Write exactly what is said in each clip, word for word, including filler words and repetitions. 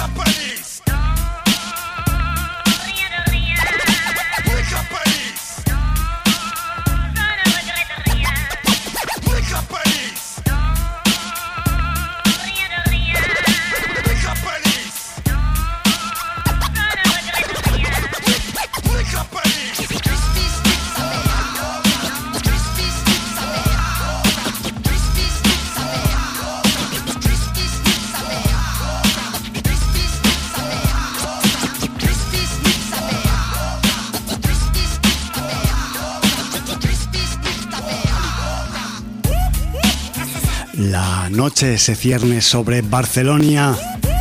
La noche se cierne sobre Barcelonia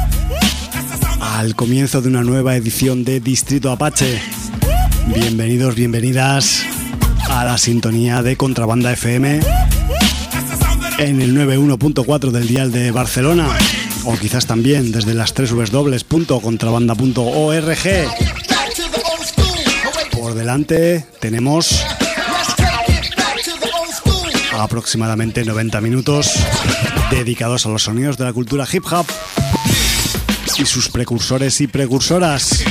al comienzo de una nueva edición de Distrito Apache. Bienvenidos, bienvenidas a la sintonía de Contrabanda F M en el noventa y uno punto cuatro del dial de Barcelona, o quizás también desde las doble u doble u doble u punto contrabanda punto org. Por delante tenemos aproximadamente noventa minutos dedicados a los sonidos de la cultura hip hop y sus precursores y precursoras.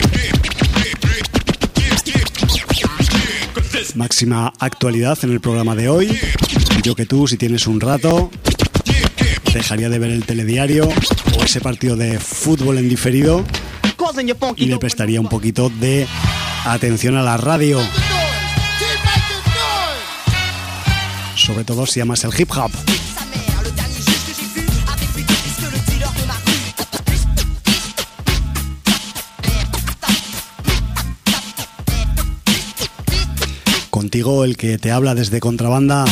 Máxima actualidad en el programa de hoy. Yo que tú, si tienes un rato, dejaría de ver el telediario o ese partido de fútbol en diferido y le prestaría un poquito de atención a la radio. Sobre todo si amas el hip hop. Contigo, el que te habla desde Contrabanda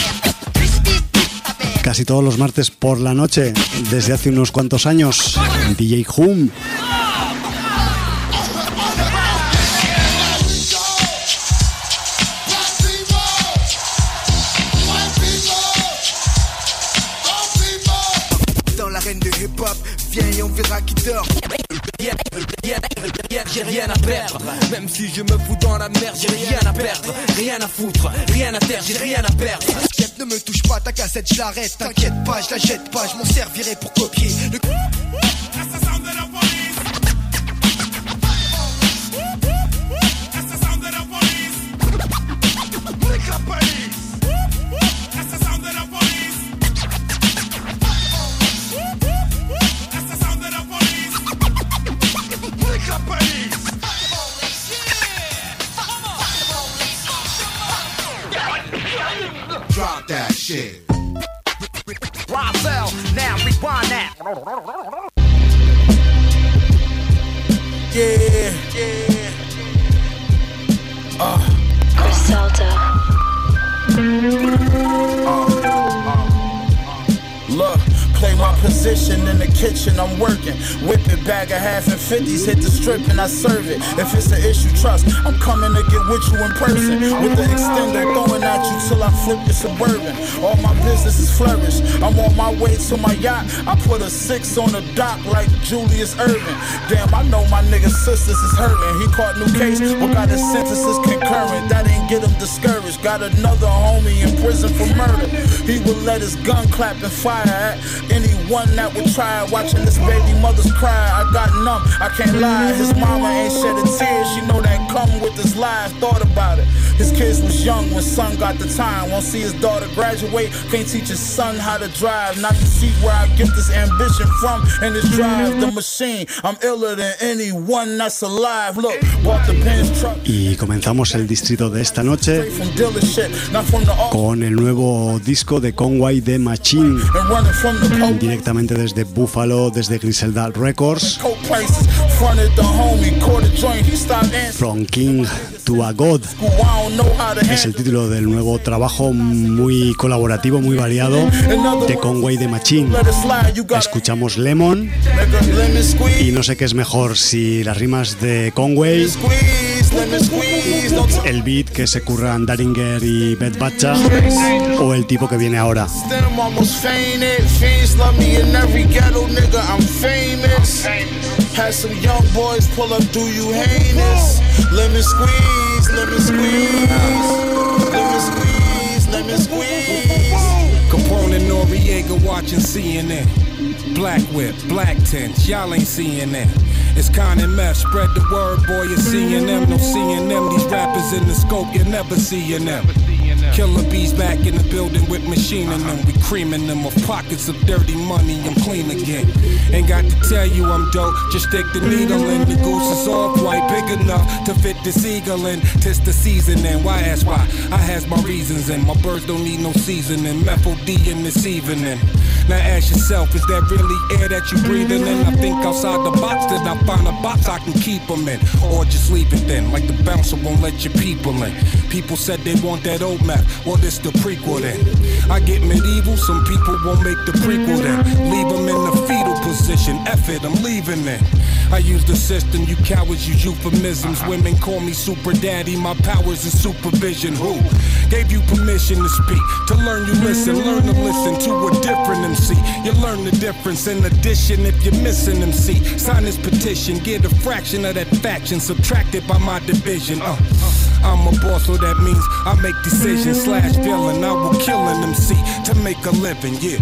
casi todos los martes por la noche desde hace unos cuantos años, D J Hum. Et on verra qui dort. J'ai rien à perdre. Même si je me fous dans la merde, j'ai rien à perdre. Rien à foutre, rien à terre, j'ai rien à perdre. Ne me touche pas, ta cassette, je l'arrête. T'inquiète pas, je la jette pas, je m'en servirai pour copier. Le... Drop that shit. Roswell, now rewind that. Yeah, yeah. Uh. Griselda. Uh, uh, look. Play my position in the kitchen, I'm working. Whip it, bag of half and fifties, hit the strip and I serve it. If it's an issue, trust, I'm coming to get with you in person. With the extender throwing at you till I flip your Suburban. All my businesses flourish, I'm on my way to my yacht. I put a six on the dock like Julius Erving. Damn, I know my nigga's sisters is hurting. He caught new case, but got his sentences concurrent. That ain't get him discouraged. Got another homie in prison for murder. He would let his gun clap and fire at anyone that would try. Watching this baby mother's cry, I got numb, I can't lie. His mama ain't shed a tear, she know that come with this life. Thought about it, his kids was young when son got the time. Won't see his daughter graduate, can't teach his son how to drive. Not to see where I get this ambition from, and this drive the machine. I'm iller than anyone that's alive. Look, bought the Benz truck. Y comenzamos el distrito de esta noche con el nuevo disco de Conway the Machine, directamente desde Buffalo, desde Griselda Records. From King to a God es el título del nuevo trabajo, muy colaborativo, muy variado, de Conway the Machine. Escuchamos Lemon y no sé qué es mejor, si las rimas de Conway, el beat que se curran Daringer y Bed Bacha, o el tipo que viene ahora. Had some young boys pull up, do you heinous? Lemon squeeze, lemon squeeze, lemon squeeze, lemon squeeze. Capone and Noriega watching C N N. black whip, black tints, y'all ain't seeing that. It's Con and Meth, spread the word, boy, you're seeing them. No seeing them, these rappers in the scope, you're never seeing them. Killer bees back in the building with machining them. We creaming them of pockets of dirty money, I'm clean again. Ain't got to tell you I'm dope, just stick the needle in. The goose is off white, big enough to fit this eagle in. Tis the season and why ask why? I has my reasons and my birds don't need no seasoning. Methyl D in this evening. Now ask yourself, is that really air that you breathing in? I think outside the box, then I find a box I can keep them in. Or just leave it then, like the bouncer won't let your people in. People said they want that old map, well this the prequel then. I get medieval, some people won't make the prequel then. Leave them in the fetal position, F it, I'm leaving then. I use the system, you cowards use euphemisms. Women call me super daddy, my powers is supervision. Who gave you permission to speak? To learn you listen, learn to listen to a different M C. You learn the difference in addition if you're missing M C. Sign this petition, get a fraction of that faction subtracted by my division. Uh, I'm a boss, so that means I make decisions slash villain. I will kill an M C to make a living, yeah.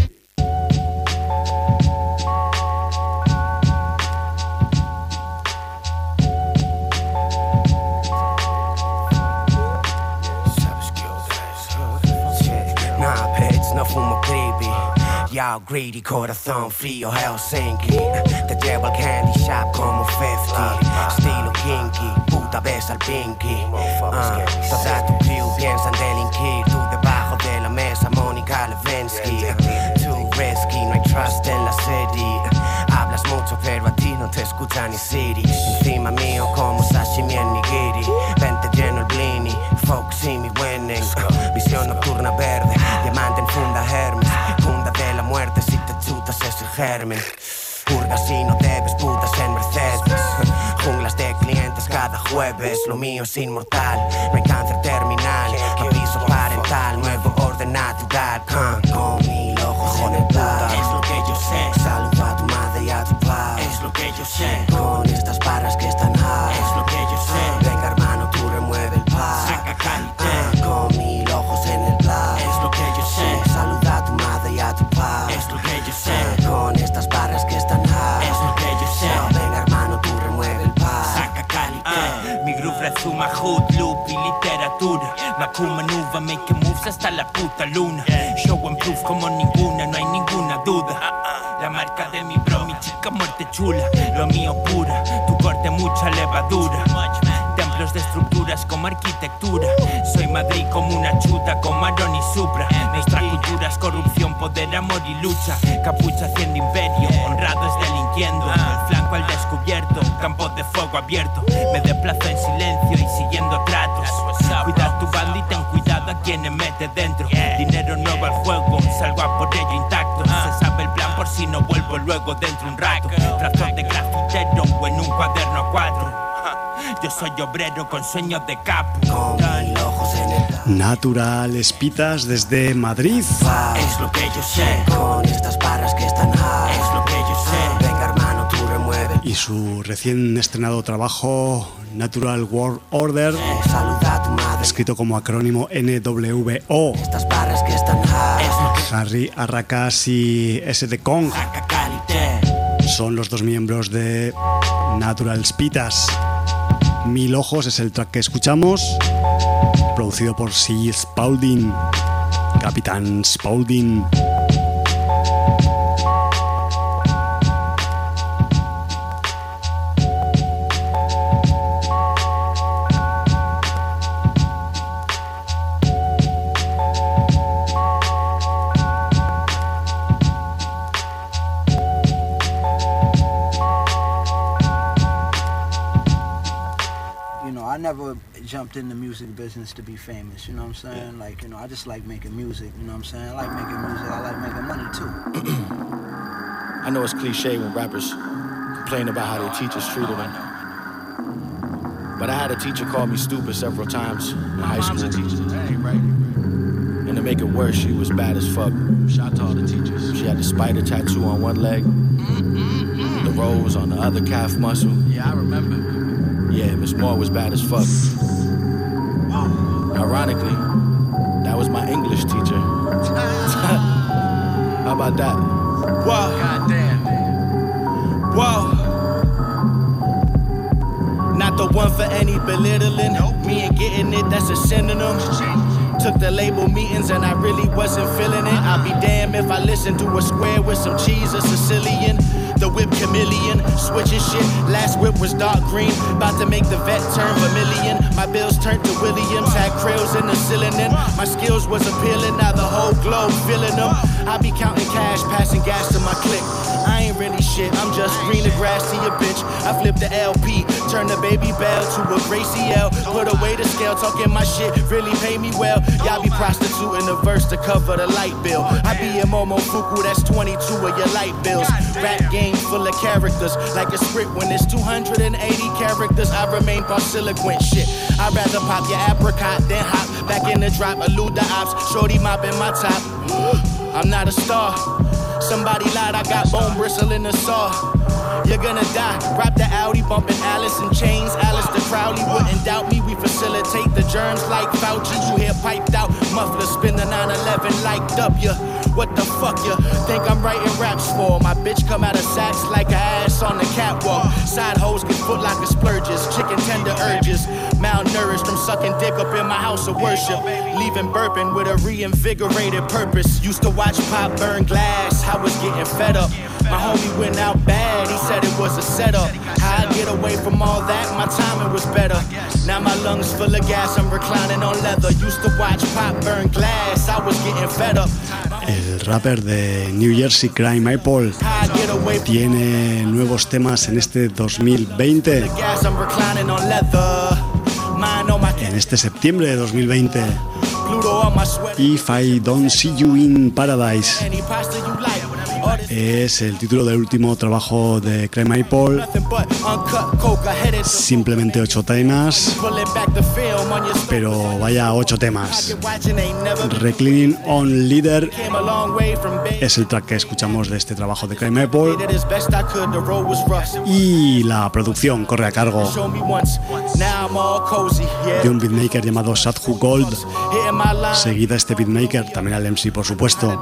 Jag greedy, corazón frío, Helsinki. Te llevo al candy shop como fifty. Estilo kinky, puta ves al pinky. uh, Toda tu crew piensan delinquir. Tú debajo de la mesa, Mónica Lewinsky. Too risky, no hay trust en la city. Hablas mucho pero a ti no te escucha ni Siri. Encima mío como sashimi en nigiri. Vente lleno el blini, folks see me winning. Visión nocturna verde, diamante en funda Hermes. Funda de la muerte si te chutas es el germen. Purga si no debes putas en Mercedes. Junglas de clientes cada jueves. Lo mío es inmortal, no hay cáncer terminal. Aviso parental, nuevo orden natural. Con mil ojos en el plan, es lo que yo sé. Saluda a tu madre y a tu padre, es lo que yo sé. Con estas barras que están high, es lo que yo sé. Venga hermano, tú remueve el pan. Saca calité, con mil ojos en el plan, es lo que yo sé. Saluda a tu madre y a tu padre, es lo que yo sé. Con estas barras que están high, es lo que yo sé. Venga hermano, tú remueve el pan. Saca calité. Mi groove rezuma hood, loop y literatura. Makuma Nuva, make moves hasta la puta luna. Show and proof como ninguna, no hay ninguna duda. La marca de mi bro, mi chica muerte chula. Lo mío pura, tu corte mucha levadura. Templos de estructuras como arquitectura. Soy Madrid como una chuta, como Aaron y Supra. Nuestra cultura es corrupción, poder, amor y lucha. Capucha haciendo imperio, honrado es delinquiendo. El flanco al descubierto, campo de fuego abierto. Me desplazo en silencio y siguiendo tratos. Cuidar tu banda y ten cuidado a quienes mete dentro. Dinero no va al juego, salgo a por ello intacto. Se sabe el plan por si no vuelvo luego dentro un rato. Trazos de grafitero o en un cuaderno a cuatro. Yo soy obrero con sueños de capo. Con mil ojos en el Natural Espitas desde Madrid. Es lo que yo sé. Con estas barras que están high, es lo que yo sé. Venga hermano, tú remueve. Y su recién estrenado trabajo Natural World Order, saluda a tu madre, escrito como acrónimo N W O. Estas barras que están high, es lo que Harry Arracas y S D Kong son los dos miembros de Natural Espitas. Mil Ojos es el track que escuchamos, producido por C. Spaulding, Capitán Spaulding. Jumped in the music business to be famous, you know what I'm saying? Yeah. Like, you know, I just like making music, you know what I'm saying? I like making music, I like making money too. I know it's cliche when rappers complain about how their teachers treated them. But I had a teacher call me stupid several times in high school. And to make it worse, she was bad as fuck. Shout out to all the teachers. She had the spider tattoo on one leg, the rose on the other calf muscle. Yeah, I remember. Yeah, Miss Moore was bad as fuck. Ironically, that was my English teacher. How about that? Whoa. Goddamn. Whoa. Not the one for any belittling. Nope. Me ain't getting it, that's a synonym. Took the label meetings and I really wasn't feeling it. I'll be damned if I listen to a square with some cheese, a Sicilian. The whip chameleon, switching shit. Last whip was dark green, about to make the vet turn vermilion. My bills turned to Williams, had krills in the cylinder. My skills was appealing, now the whole globe feeling them. I be counting cash, passing gas to my clique. I ain't really shit, I'm just greener grass to your bitch. I flip the L P, turn the baby bell to a Gracie L. Put away the scale, talking my shit, really pay me well. Y'all be prostituting the verse to cover the light bill. I be in Momofuku, that's twenty-two of your light bills. Rap game full of characters, like a script when it's two hundred eighty characters. I remain parsiloquent shit. I'd rather pop your apricot than hop back in the drop, elude the ops. Shorty mopping my top. I'm not a star. Somebody lied, I got bone bristle in the saw. You're gonna die. Rap the Audi, bumping Alice in Chains. Alice the Crowley wouldn't doubt me. We facilitate the germs like Fauci. You hear piped out muffler, spin the nine eleven like W. What the fuck you think I'm writing raps for? My bitch come out of sacks like a ass on the catwalk. Side hoes get foot like a splurges. Chicken tender urges. Malnourished from sucking dick up in my house of worship. Leaving burping with a reinvigorated purpose. Used to watch Pop burn glass. I was getting fed up. My homie went out bad, he said it was a setup. How I get away from all that, my timing was better. Now my lungs full of gas, I'm reclining on leather. Used to watch Pop burn glass, I was getting fed up. El rapper de New Jersey, Crimeapple, tiene nuevos temas en este dos mil veinte. En este septiembre de dos mil veinte. If I Don't See You in Paradise es el título del último trabajo de Crimeapple. Simplemente ocho temas, pero vaya ocho temas. Reclining on Leader es el track que escuchamos de este trabajo de Crimeapple, y la producción corre a cargo de un beatmaker llamado Sadhu Gold. Seguida este beatmaker, también al M C por supuesto.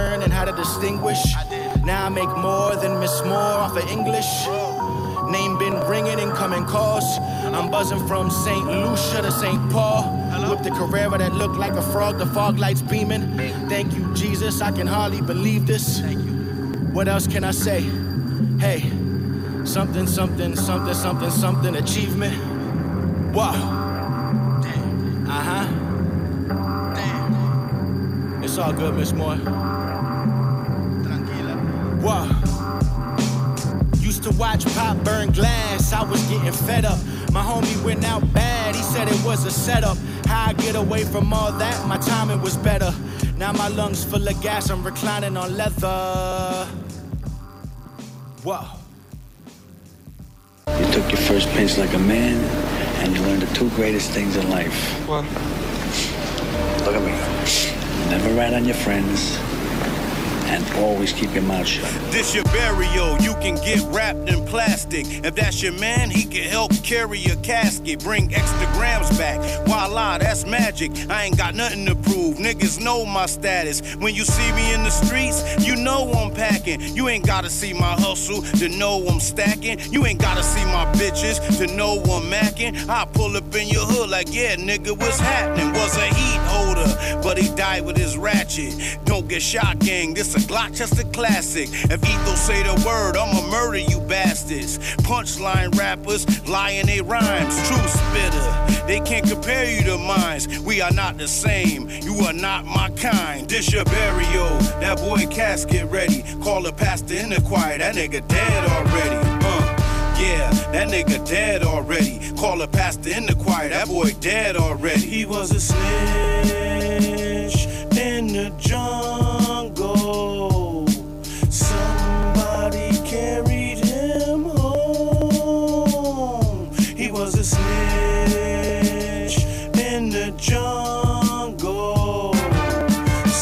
Now I make more than Miss Moore off of English. Name been ringing and coming calls. I'm buzzing from Saint Lucia to Saint Paul. With the Carrera that looked like a frog, the fog lights beaming. Thank you, Jesus, I can hardly believe this. What else can I say? Hey, something, something, something, something, something, achievement. Wow. Uh-huh. It's all good, Miss Moore. Whoa. Used to watch Pop burn glass, I was getting fed up. My homie went out bad, he said it was a setup. How I get away from all that, my timing was better. Now my lungs full of gas, I'm reclining on leather. Whoa. You took your first pinch like a man, and you learned the two greatest things in life. What? Look at me. Never rat on your friends, and always keep your mouth shut. This your burial, you can get wrapped in plastic. If that's your man, he can help carry a casket. Bring extra grams back, voila, that's magic. I ain't got nothing to prove, niggas know my status. When you see me in the streets, you know I'm packing. You ain't gotta see my hustle to know I'm stacking. You ain't gotta see my bitches to know I'm macking. I pull up in your hood like, yeah, nigga, what's happening? Was a heat holder, but he died with his ratchet. Don't get shot, gang, this a Glock, just a classic. If Etho say the word, I'ma murder you bastards. Punchline rappers, lying they rhymes. True spitter, they can't compare you to mines. We are not the same, you are not my kind. This your burial, that boy casket ready. Call a pastor in the choir, that nigga dead already. Uh, yeah, that nigga dead already. Call a pastor in the choir, that boy dead already. He was a snitch in the jungle. Somebody carried him home. He was a snitch in the jungle.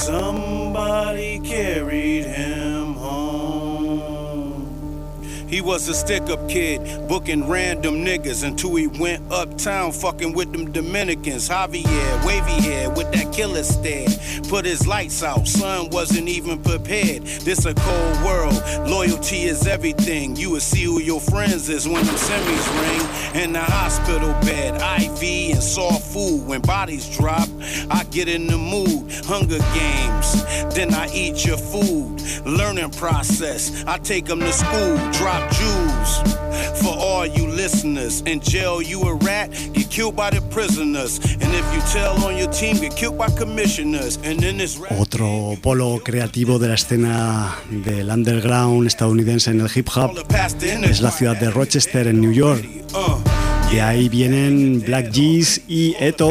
Somebody carried him home. He was was a stick-up kid, booking random niggas until he went uptown fucking with them Dominicans. Javier, wavy hair with that killer stare. Put his lights out, son wasn't even prepared. This a cold world, loyalty is everything. You will see who your friends is when them semis ring. In the hospital bed, I V and soft food. When bodies drop, I get in the mood. Hunger Games, then I eat your food. Learning process, I take them to school. Drop jewels for all you listeners. In jail you a rat, get killed by the prisoners. And if you tell on your team, get killed by commissioners. And then this Otro polo creativo de la escena del underground estadounidense en el hip hop es la ciudad de Rochester en New York. De ahí vienen Black G's y Eto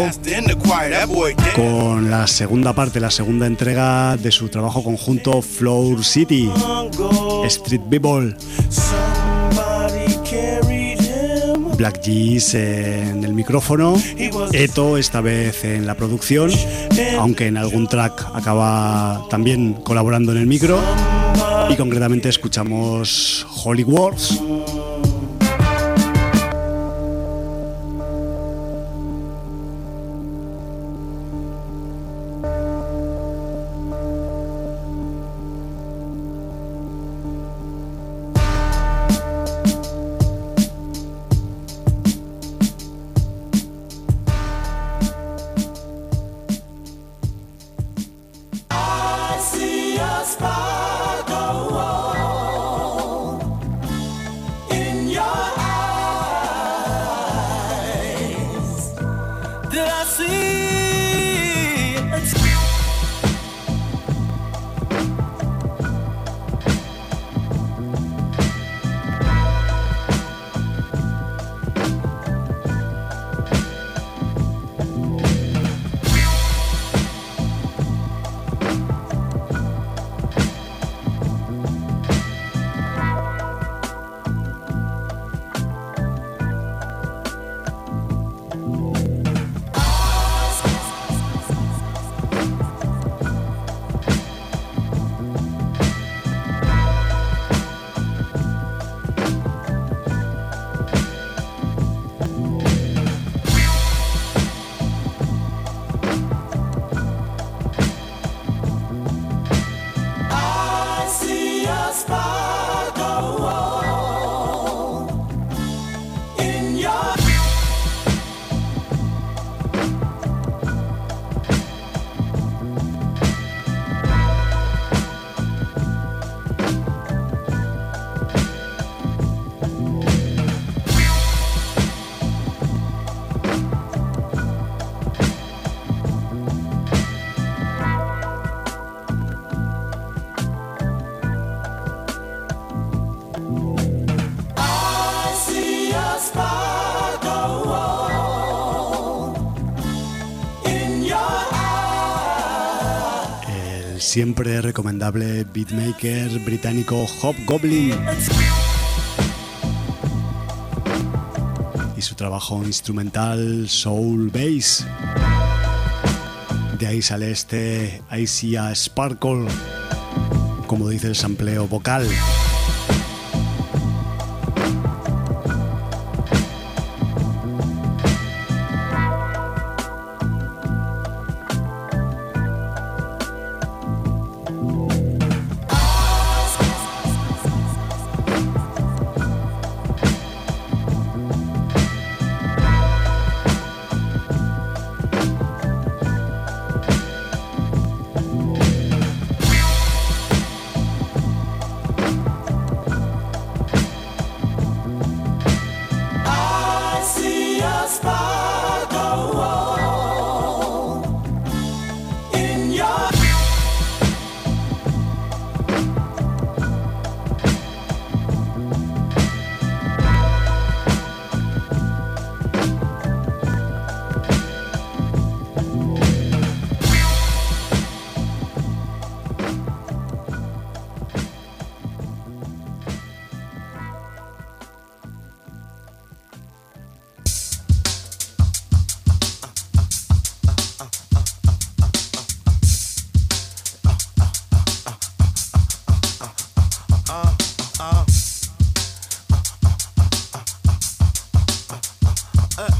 con la segunda parte, la segunda entrega de su trabajo conjunto Floor City, Street People. Black G's en el micrófono, Eto esta vez en la producción, aunque en algún track acaba también colaborando en el micro, y concretamente escuchamos Holy Wars. Siempre recomendable beatmaker británico Hobgoblin y su trabajo instrumental Soul Bass. De ahí sale este I See a Sparkle, como dice el sampleo vocal.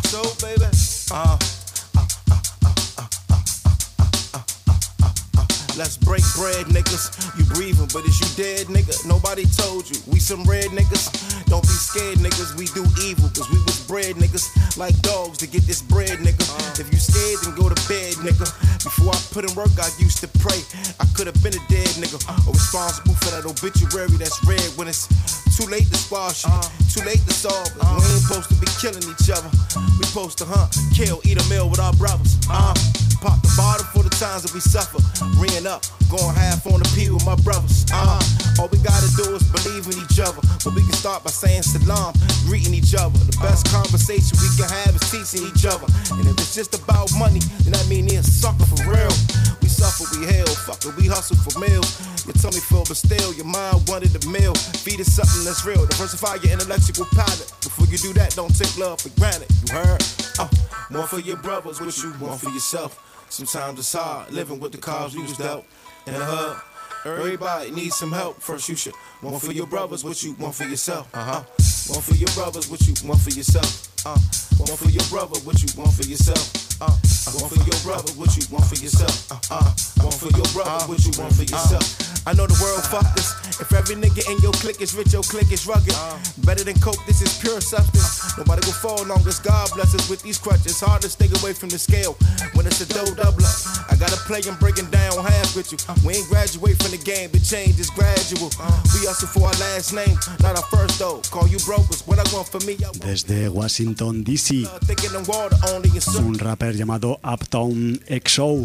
So, baby, uh, uh, uh, uh, uh, uh, uh, uh, uh, uh. Let's break bread, niggas. You breathing, but is you dead, nigga? Nobody told you. We some red niggas. Don't be scared, niggas. We do evil, cause we was bred, niggas. Like dogs to get this bread, nigga. Uh. If you scared, then go to bed, nigga. Before I put in work, I used to pray. I could have been a dead nigga. Or responsible for that obituary that's red when it's too late to squash it. Uh. Too late to solve it. Uh. We ain't supposed to be killing each other. We supposed to hunt, kill, eat a meal with our brothers. Uh. Pop the bottle for the times that we suffer. Ringing up, going half on the P with my brothers. Uh, all we gotta do is believe in each other. But we can start by saying salam, greeting each other. The best conversation we can have is teaching each other. And if it's just about money, then that mean it's sucker for real. We suffer, we hell, fuck it, we hustle for meals. Your tummy full, but still your mind wanted a meal. Feed it something that's real. Diversify your intellectual palate. Before you do that, don't take love for granted. You heard? Uh, one for your brothers, what you want for yourself. Sometimes it's hard living with the cards we was dealt. In the hood, everybody needs some help. First you should one for your brothers, what you want for yourself. Uh-huh. One for your brothers, what you want for yourself. Uh, one for your brother, what you want for yourself. Uh, one for your brother, what you want for yourself. Uh, one for your brother, what you want for yourself. I know the world fucked us. If every nigga in your clique is rich, your clique is rugged. Better than coke, this is pure substance. Nobody go fall long as God bless us with these crutches. Hard to stay away from the scale when it's a dough doubler. I gotta play and breaking down half with you. We ain't graduate from the game, the change is gradual. We hustle for our last name, not our first though. Call you brokers, what I want for me. Desde Washington D C, un rapper llamado Uptown X O.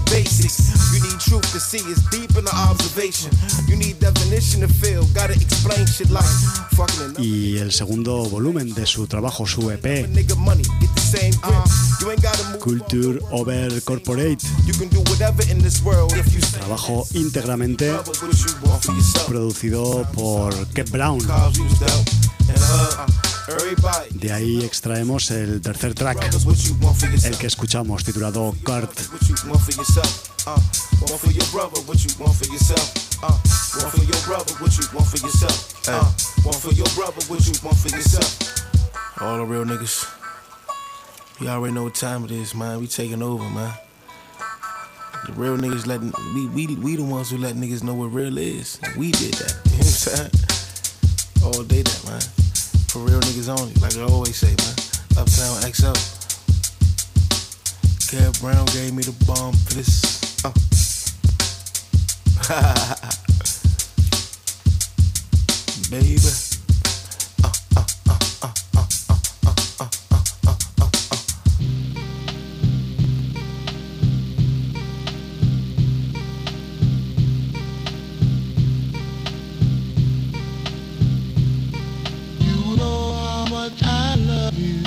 Y el segundo volumen de su trabajo, su E P, Culture Over Corporate, trabajo íntegramente producido por Kev Brown. De ahí extraemos el tercer track, el que escuchamos, titulado Kurt. All the real niggas, you already know what time it is, man. We taking over, man. The real niggas letting we we we the ones who let niggas know what real is. We did that. You know what I'm saying? All day that, man. For real niggas only, like I always say, man. Uptown X O. Kev Brown gave me the bomb for this. Uh. Baby. Uh, uh, uh, uh, uh, uh, uh, uh, uh, uh, uh, uh. You know how much I love you.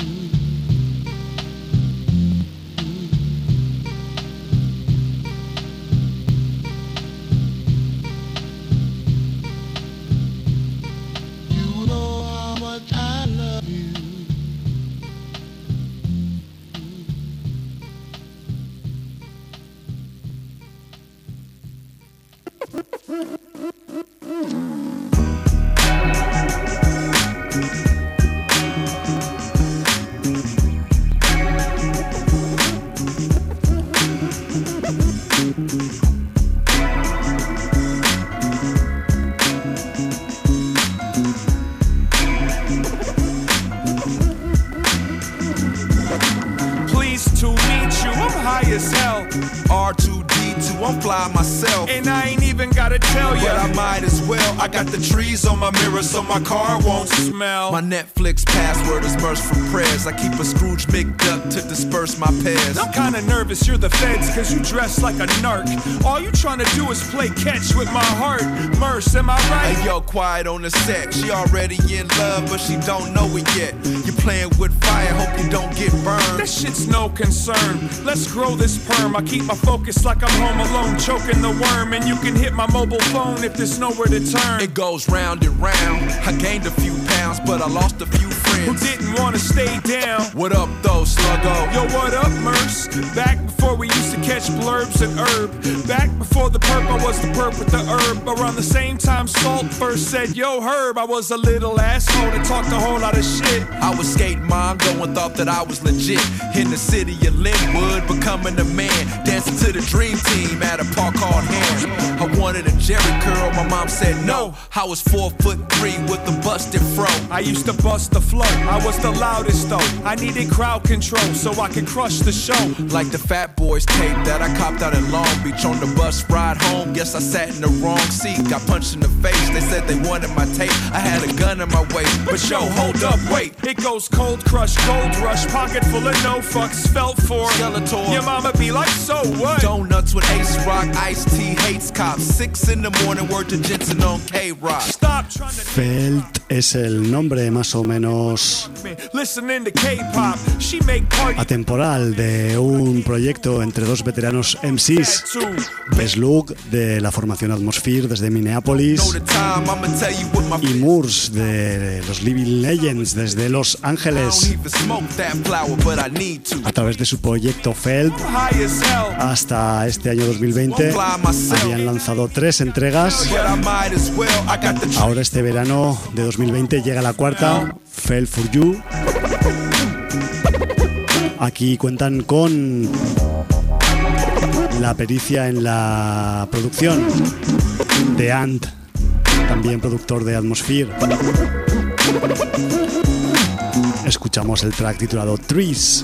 I got the trees on my mirror so my car won't smell. My Netflix password is merciful prayers. I keep a Scrooge McDuck to disperse my pairs. I'm kinda nervous you're the feds cause you dress like a narc. All you trying to do is play catch with my heart. Merce, am I right? Hey yo, quiet on the set. She already in love but she don't know it yet. You playing with fire, hope you don't get burned. That shit's no concern. Let's grow this perm. I keep my focus like I'm home alone choking the worm. And you can hit my mobile phone if there's nowhere to turn. It goes round and round. I gained a few pounds, but I lost a few friends who didn't want to stay down. What up, though, sluggo? Yo, what up, Merce? Back before we used to catch blurbs and herb. Back before the perp, I was the perp with the herb. Around the same time Salt first said, yo, Herb, I was a little asshole that talked a whole lot of shit. I was skating Mongo and thought that I was legit. In the city of Linwood, becoming a man. Dancing to the dream team at a park called Ham. I wanted a Jerry curl, my mom said no. I was four foot three with a busted fro. I used to bust the flow, I was the loudest though. I needed crowd control so I could crush the show. Like the Fat Boys tape that I copped out in Long Beach on the bus ride home. Guess I sat in the wrong seat, got punched in the face. They said they wanted my tape, I had a gun in my waist. But yo, hold up, wait. It goes cold crush, gold rush, pocket full of no fucks, felt for Skeletor. Your mama be like, so what? Donuts with Ace Rock, Ice-T hates cops. Six in the morning, word to Jensen on K-Rock. Stop trying to... Felt es el nombre más o menos atemporal de un proyecto entre dos veteranos M Cs. Beslug de la formación Atmosphere desde Minneapolis y Moors de los Living Legends desde Los Ángeles. A través de su proyecto Felt, hasta este año dos mil veinte habían lanzado tres entregas. Ahora este verano de dos mil veinte llega la cuarta, Felt for You. Aquí cuentan con la pericia en la producción de Ant, también productor de Atmosphere. Escuchamos el track titulado Trees.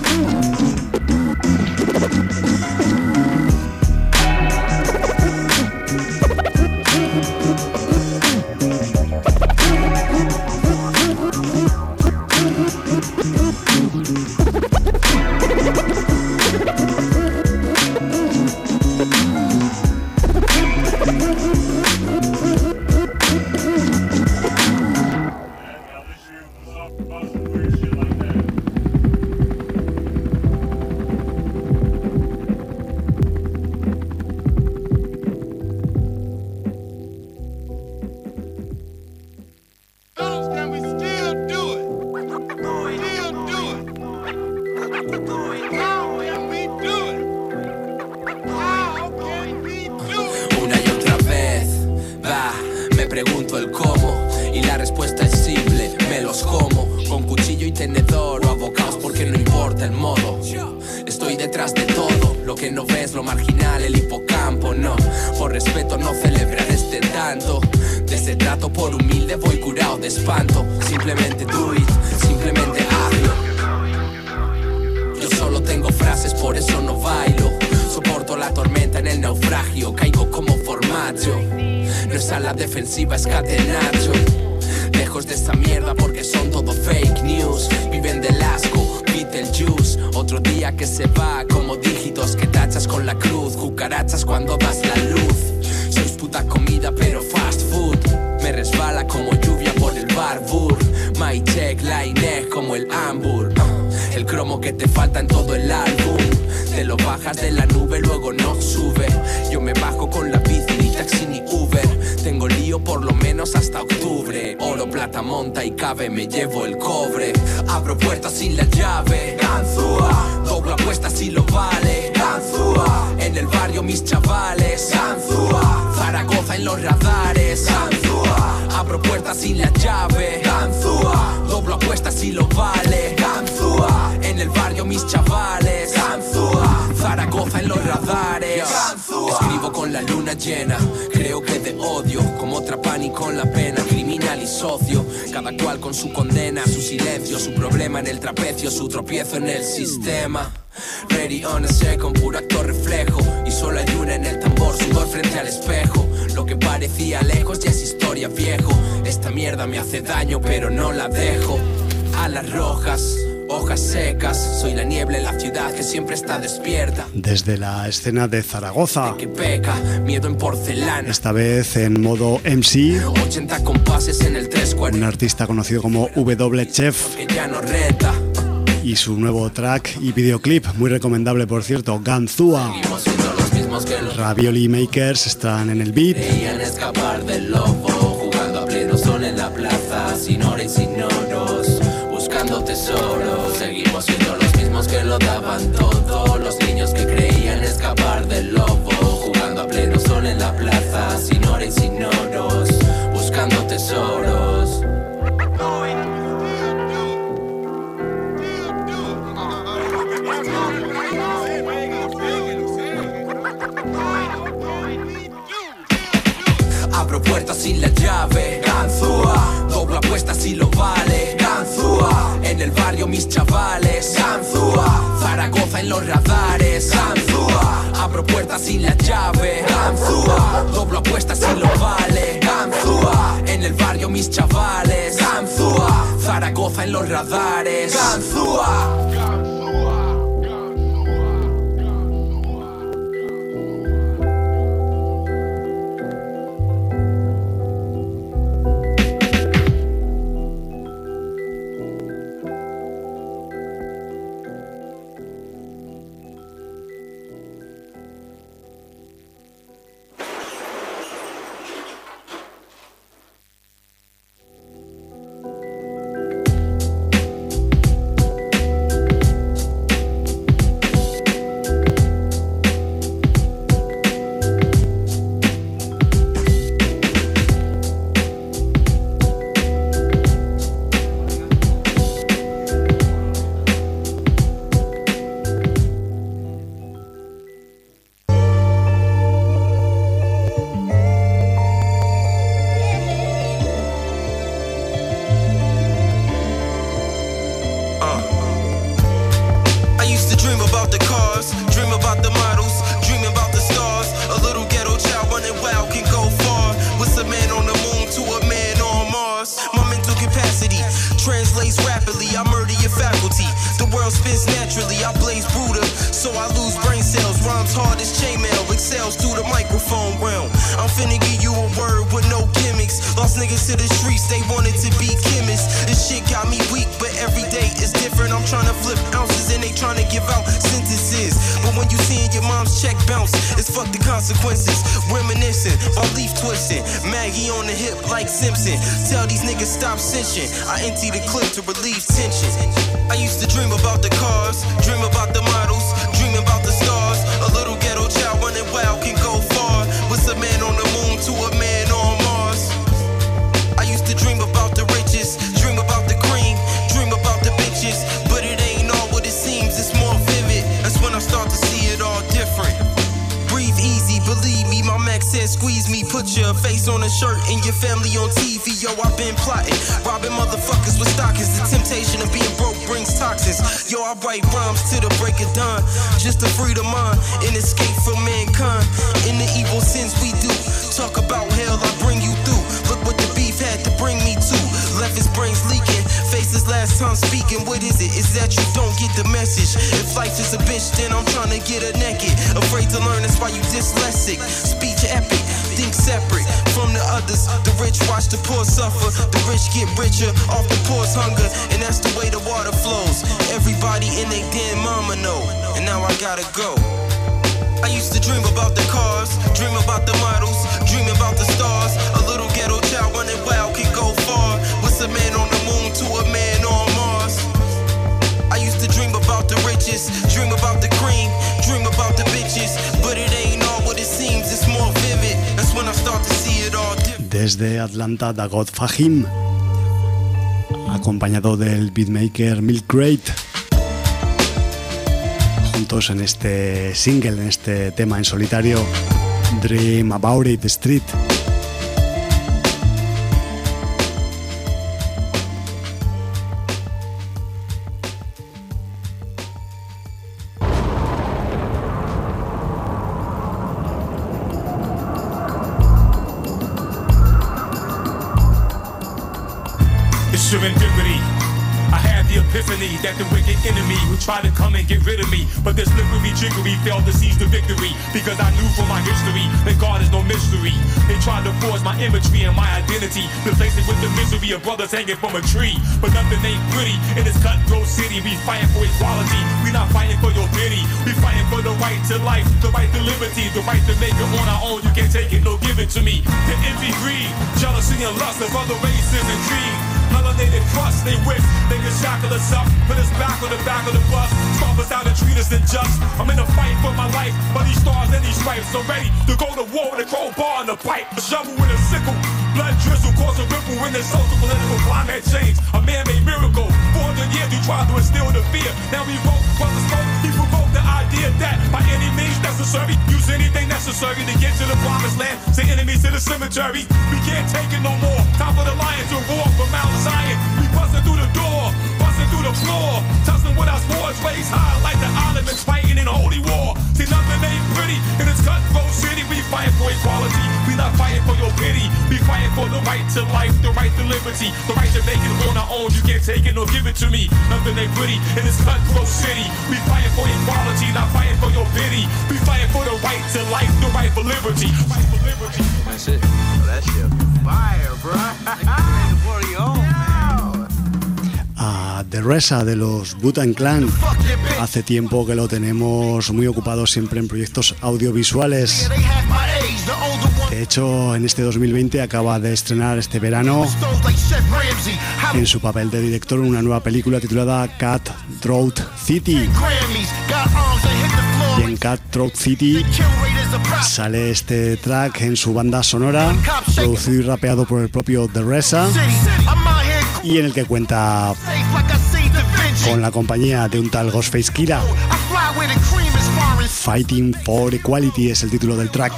Me llevo el cobre, abro puertas sin la llave. Ganzúa, doblo apuestas si lo vale. Ganzúa, en el barrio mis chavales. Ganzúa, Zaragoza en los radares. Ganzúa, abro puertas sin la llave. Ganzúa, doblo apuestas si lo vale. Ganzúa, en el barrio mis chavales. Ganzúa, Zaragoza en los radares. Ganzúa, escribo con la luna llena, creo que de odio, como Trapani con la pena, criminal y socio. Cada cual con su condena, su silencio, su problema en el trapecio, su tropiezo en el sistema. Ready on a second, puro actor reflejo. Y solo hay una en el tambor, sudor frente al espejo. Lo que parecía lejos ya es historia viejo. Esta mierda me hace daño pero no la dejo. Alas rojas, hojas secas, soy la niebla en la ciudad que siempre está despierta. Desde la escena de Zaragoza, que peca, miedo en porcelana. Esta vez en modo M C, ochenta compases en el tres cuarenta. Un artista conocido como W Chef, que ya no renta. Y su nuevo track y videoclip, muy recomendable por cierto, Ganzúa. mismos que los Ravioli Makers están en el beat. creían escapar del lobo, jugando a pleno sol en la plaza, sin hora y sin oros, buscando tesoros. Seguimos siendo los mismos que lo daban todo, los niños que creían escapar del lobo, jugando a pleno sol en la plaza, sin hora y sin oros, buscando tesoros. Abro puertas sin la llave, Ganzúa. Doblo apuestas si lo vale, Ganzúa. En el barrio mis chavales, Ganzúa. Zaragoza en los radares, Ganzúa. Abro puertas sin la llave, Ganzúa. Doblo apuestas si lo vale, Ganzúa. En el barrio mis chavales, Ganzúa. Zaragoza en los radares, Ganzúa. I empty the clip to relieve tension. I used to dream about the cars, dream about the models, dream about the stars. A little ghetto child running wild can go far. What's a man on the moon to a man on Mars? I used to dream about the riches, dream about the cream, dream about the bitches. But it ain't all what it seems, it's more vivid. That's when I start to see it all different. Breathe easy, believe me, my Mac said squeeze me. Put your face on a shirt and your family on T V. Yo, I've been plotting, robbing motherfuckers with stockings. The temptation of being broke brings toxins. Yo, I write rhymes to the break of dawn, just to free the mind and escape from mankind. In the evil sins we do, talk about hell, I bring you through. Look what the beef had to bring me to. Left his brains leaking, faces last time speaking. What is it? Is that you don't get the message? If life is a bitch, then I'm trying to get her naked. Afraid to learn, that's why you dyslexic. Speech epic, think separate from the others. The rich watch the poor suffer. The rich get richer off the poor's hunger. And that's the way the water flows. Everybody in they damn mama know. And now I gotta go. I used to dream about the cars, dream about the models, dream about the stars. A little ghetto child running wild can go far. What's a man on the moon to a man on Mars? I used to dream about the riches, dream about the cream, dream about the bitches. But it ain't all what it seems, it's more vivid. That's when I start to see it all different. Desde Atlanta, Dagot Fahim, acompañado del beatmaker Milk Crate, juntos en este single, en este tema en solitario, Dream About It Street. Serendipity. I had the the epiphany that the wicked enemy would try to come and get rid of me. But this slippery jiggery failed to seize the victory, because I knew from my history that God is no mystery. They tried to force my imagery and my identity, replace it with the misery of brothers hanging from a tree. But nothing ain't pretty in this cutthroat city. We fighting for equality, we not fighting for your pity. We fighting for the right to life, the right to liberty, the right to make it on our own. You can't take it, no give it to me. The envy, greed, jealousy and lust of other races and creed. Melanated crust, they wish they can shackle us up, put us back on the back of the bus, stop us out and treat us unjust. I'm in a fight for my life, for these stars and these stripes. I'm ready to go to war with a crowbar and a pipe, a shovel with a sickle. Blood drizzle cause a ripple in the social political climate change. A man-made miracle. four hundred years you tried to instill the fear. Now we vote for the smoke. He provoked the idea that by any means necessary, use anything necessary to get to the promised land. Say enemies to the cemetery. We can't take it no more. Time for the lion to roar from Mount Zion. We busting through the door, busting through the floor, tussling with our swords raised high like the Ottomans fighting in holy war. See, nothing ain't pretty in this cutthroat city. We fighting for equality. We not fighting for your pity. We fighting for the right to life, the right to liberty, the right to make it on our own. You can't take it nor give it to me. Nothing ain't pretty in this cutthroat city. We fighting for equality, not fighting for your pity. We fighting for the right to life, the right for liberty. Right for liberty. That's it. Oh, that shit fire, bro. A The Resa de los Wu-Tang Clan. Hace tiempo que lo tenemos muy ocupado siempre en proyectos audiovisuales. De hecho, en este dos mil veinte acaba de estrenar este verano en su papel de director una nueva película titulada Cutthroat City. Y en Cutthroat City sale este track en su banda sonora, producido y rapeado por el propio The Resa, y en el que cuenta con la compañía de un tal Ghostface Killah. Fighting for Equality es el título del track.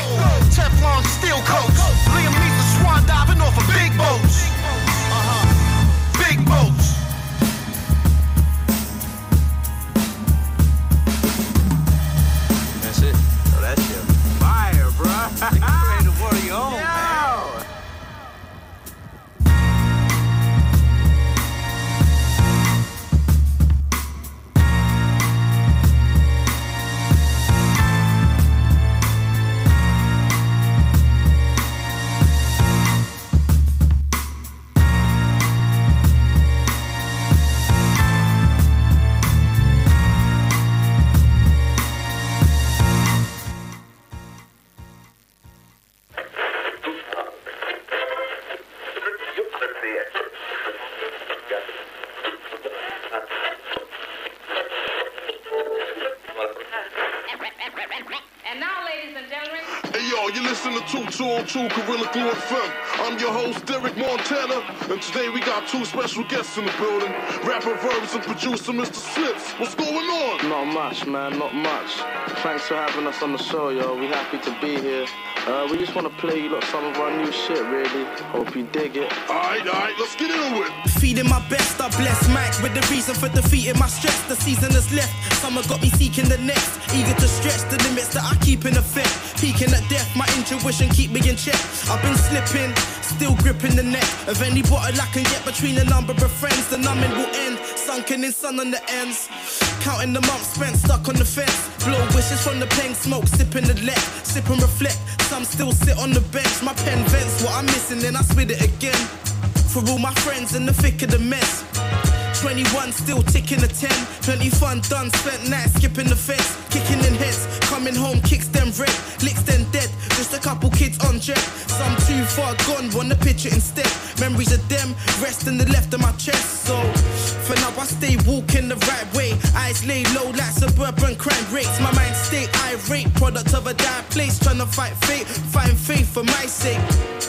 True Gorilla Glue F M. I'm your host, Derek Montana, and today we got two special guests in the building. Rapper, verbs, and producer, Mister Slits. What's going on? Not much, man, not much. Thanks for having us on the show, yo. We happy to be here. Uh, we just want to play you lot some of our new shit, really. Hope you dig it. Alright, alright, let's get into it. Feeding my best, I bless Mike with the reason for defeating my stress. The season is left, summer got me seeking the next. Eager to stretch the limits that I keep in effect. Peaking at death, my intuition keep me in check. I've been slipping, still gripping the neck of any bottle I can get between a number of friends. The numbing will end, sunken in sun on the ends. Counting the months spent stuck on the fence. Blow wishes from the pen, smoke, sipping the lead. Sip and reflect, some still sit on the bench. My pen vents what I'm missing, then I spit it again. For all my friends in the thick of the mess. twenty-one still ticking a ten. Plenty fun done, spent nights skipping the fence. Kicking in heads, coming home, kicks them red. Licks them dead, just a couple kids on jet. Some too far gone, wanna picture instead. Memories of them, rest in the left of my chest. So, for now I stay walking the right way. Eyes lay low like suburban crime rates. My mind stay irate, product of a dire place. Tryna fight fate, find faith for my sake.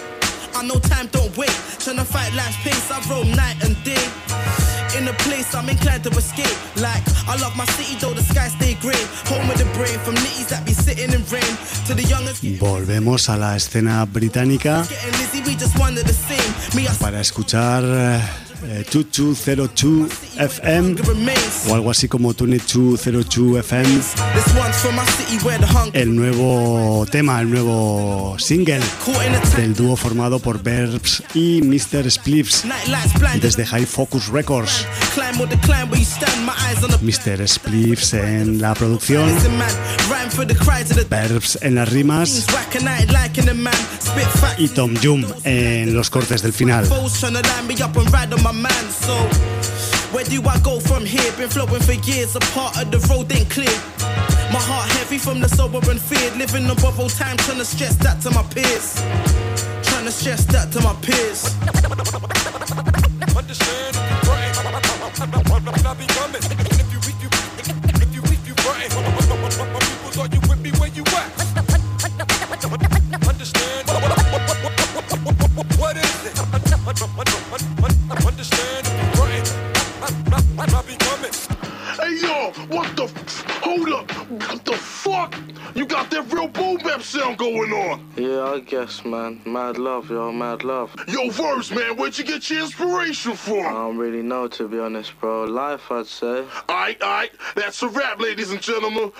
I know time don't wait, tryna fight life's pace. I roam night and day. In a place I'm inclined to escape. Like, I love my city though the sky stay grey. Home of the brave, from nitties that be sitting in rain. To the youngest. Volvemos a la escena británica para escuchar eh, two two zero two F M o algo así como veintidós cero dos F M. El nuevo tema, el nuevo single del dúo formado por Verbs y mister Spliffs desde High Focus Records. mister Spliffs en la producción, Verbs en las rimas y Tom Jum en los cortes del final. Where do I go from here? Been flowing for years, a part of the road ain't clear. My heart heavy from the sober and feared. Living on borrowed time, trying to stress that to my peers. Trying to stress that to my peers. Understand if you're right, I be coming. If you weak, you if you weak, you right. My people thought you with me where you at. Understand what is it? Understand if you're right. Hey yo, what the f- hold up, what the fuck? You got that real boom bap sound going on. Yeah, I guess, man. Mad love, yo, mad love. Yo, Verbs, man, where'd you get your inspiration from? I don't really know, to be honest, bro. Life, I'd say. Aight, aight, that's a wrap, ladies and gentlemen.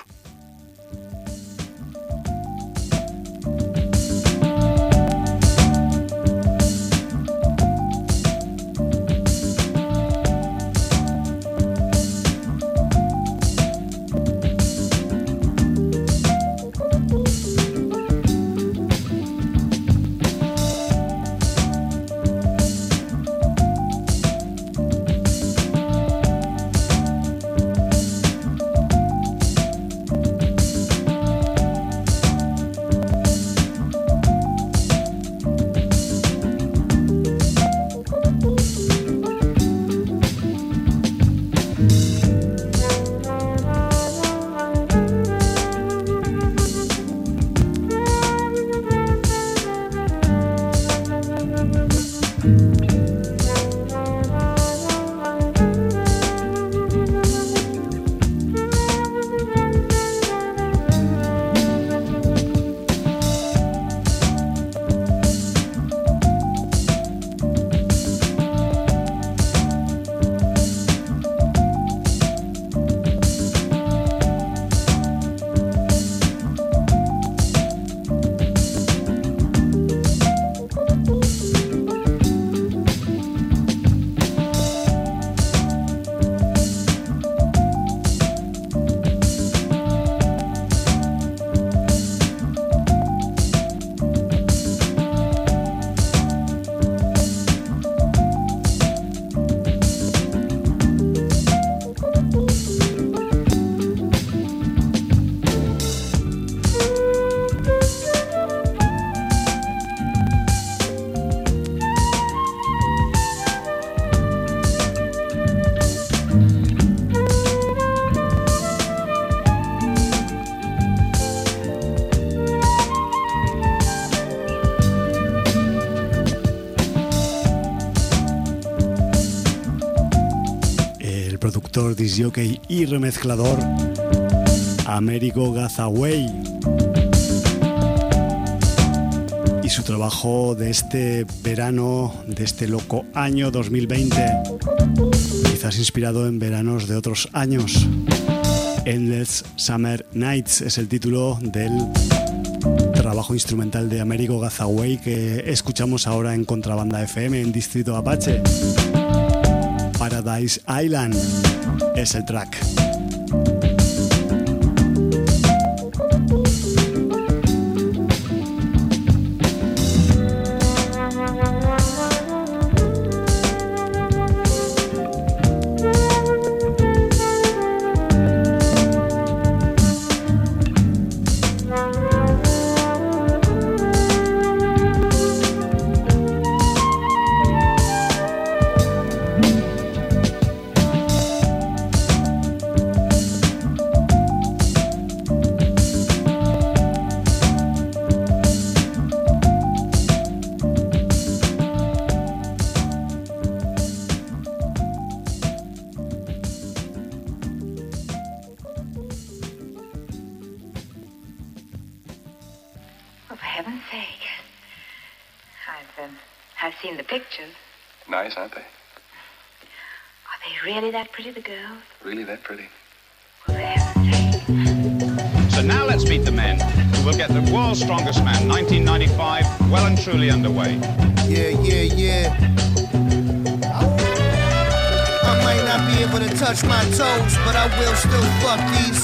Disjockey y remezclador Amerigo Gazaway, y su trabajo de este verano, de este loco año dos mil veinte, quizás inspirado en veranos de otros años. Endless Summer Nights es el título del trabajo instrumental de Amerigo Gazaway que escuchamos ahora en Contrabanda F M en Distrito Apache. Paradise Island es el track. I've seen the pictures. Nice, aren't they? Are they really that pretty, the girls? Really that pretty? So now let's meet the men who will get the world's strongest man, nineteen ninety-five, well and truly underway. Yeah, yeah, yeah. I might not be able to touch my toes, but I will still fuck these.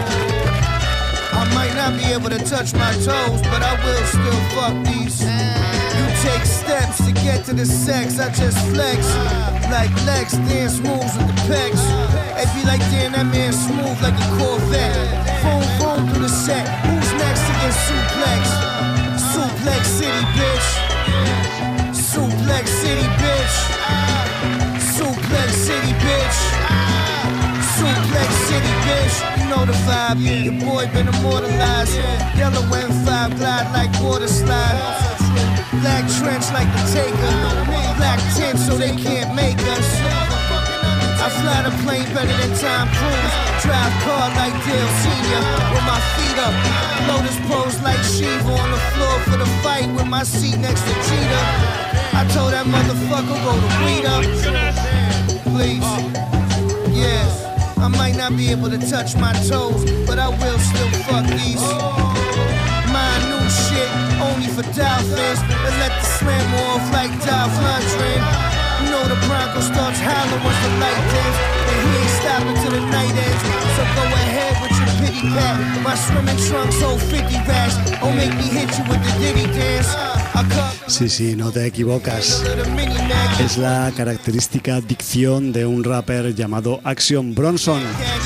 I might not be able to touch my toes, but I will still fuck these. You take steps to get to the sex, I just flex. Like Lex, dance moves with the pecs. It be like, damn, that man smooth like a Corvette. Boom, boom through the set. Who's next to get suplex? Suplex City, bitch. Suplex City, bitch. Suplex City, bitch. Suplex City, bitch. You know the vibe. Your boy been immortalized. Yellow M five glide like water slide. Black trench like the Taker. Black tent so they can't make us. I fly the plane better than Tom Cruise. Drive car like Dale Senior with my feet up. Lotus pose like Shiva on the floor for the fight with my seat next to Cheetah. I told that motherfucker go to Rita. Please. Yeah. I might not be able to touch my toes, but I will still fuck these. My new shit, only for dolphins. And let the slam off like Dolph Lundgren. You know the Bronco starts howling once the light dims. And he ain't stopping till the night ends. So go ahead with your pity pat. My swimming trunks hold fifty racks. Don't make me hit you with the Diddy dance. Sí, sí, no te equivocas. Es la característica dicción de un rapper llamado Action Bronson.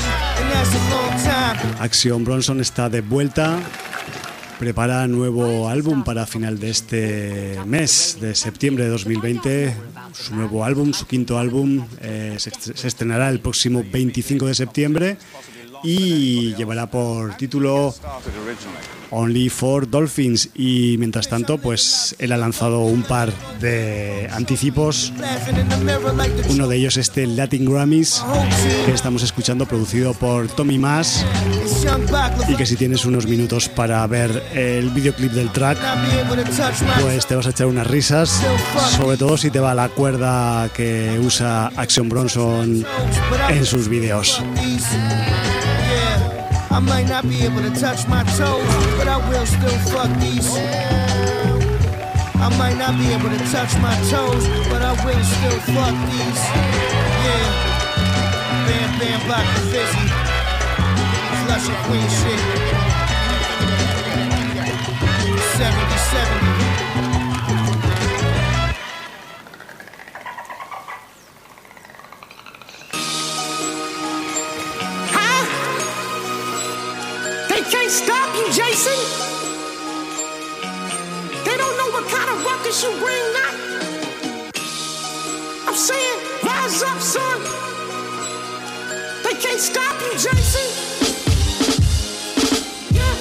Action Bronson está de vuelta. Prepara nuevo álbum para final de este mes de septiembre de dos mil veinte. Su nuevo álbum, su quinto álbum, eh, se, se estrenará el próximo veinticinco de septiembre y llevará por título Only for Dolphins. Y mientras tanto, pues él ha lanzado un par de anticipos. Uno de ellos este Latin Grammys que estamos escuchando, producido por Tommy Mas, y que si tienes unos minutos para ver el videoclip del track, pues te vas a echar unas risas, sobre todo si te va la cuerda que usa Action Bronson en sus videos. I might not be able to touch my toes, but I will still fuck these. I might not be able to touch my toes, but I will still fuck these. Yeah. Bam, bam, block the fizzy. Flush and queen shit. seventy, seventy. Can't stop you, Jason. They don't know what kind of ruckus you bring now. I'm saying, rise up, son. They can't stop you, Jason. Yeah.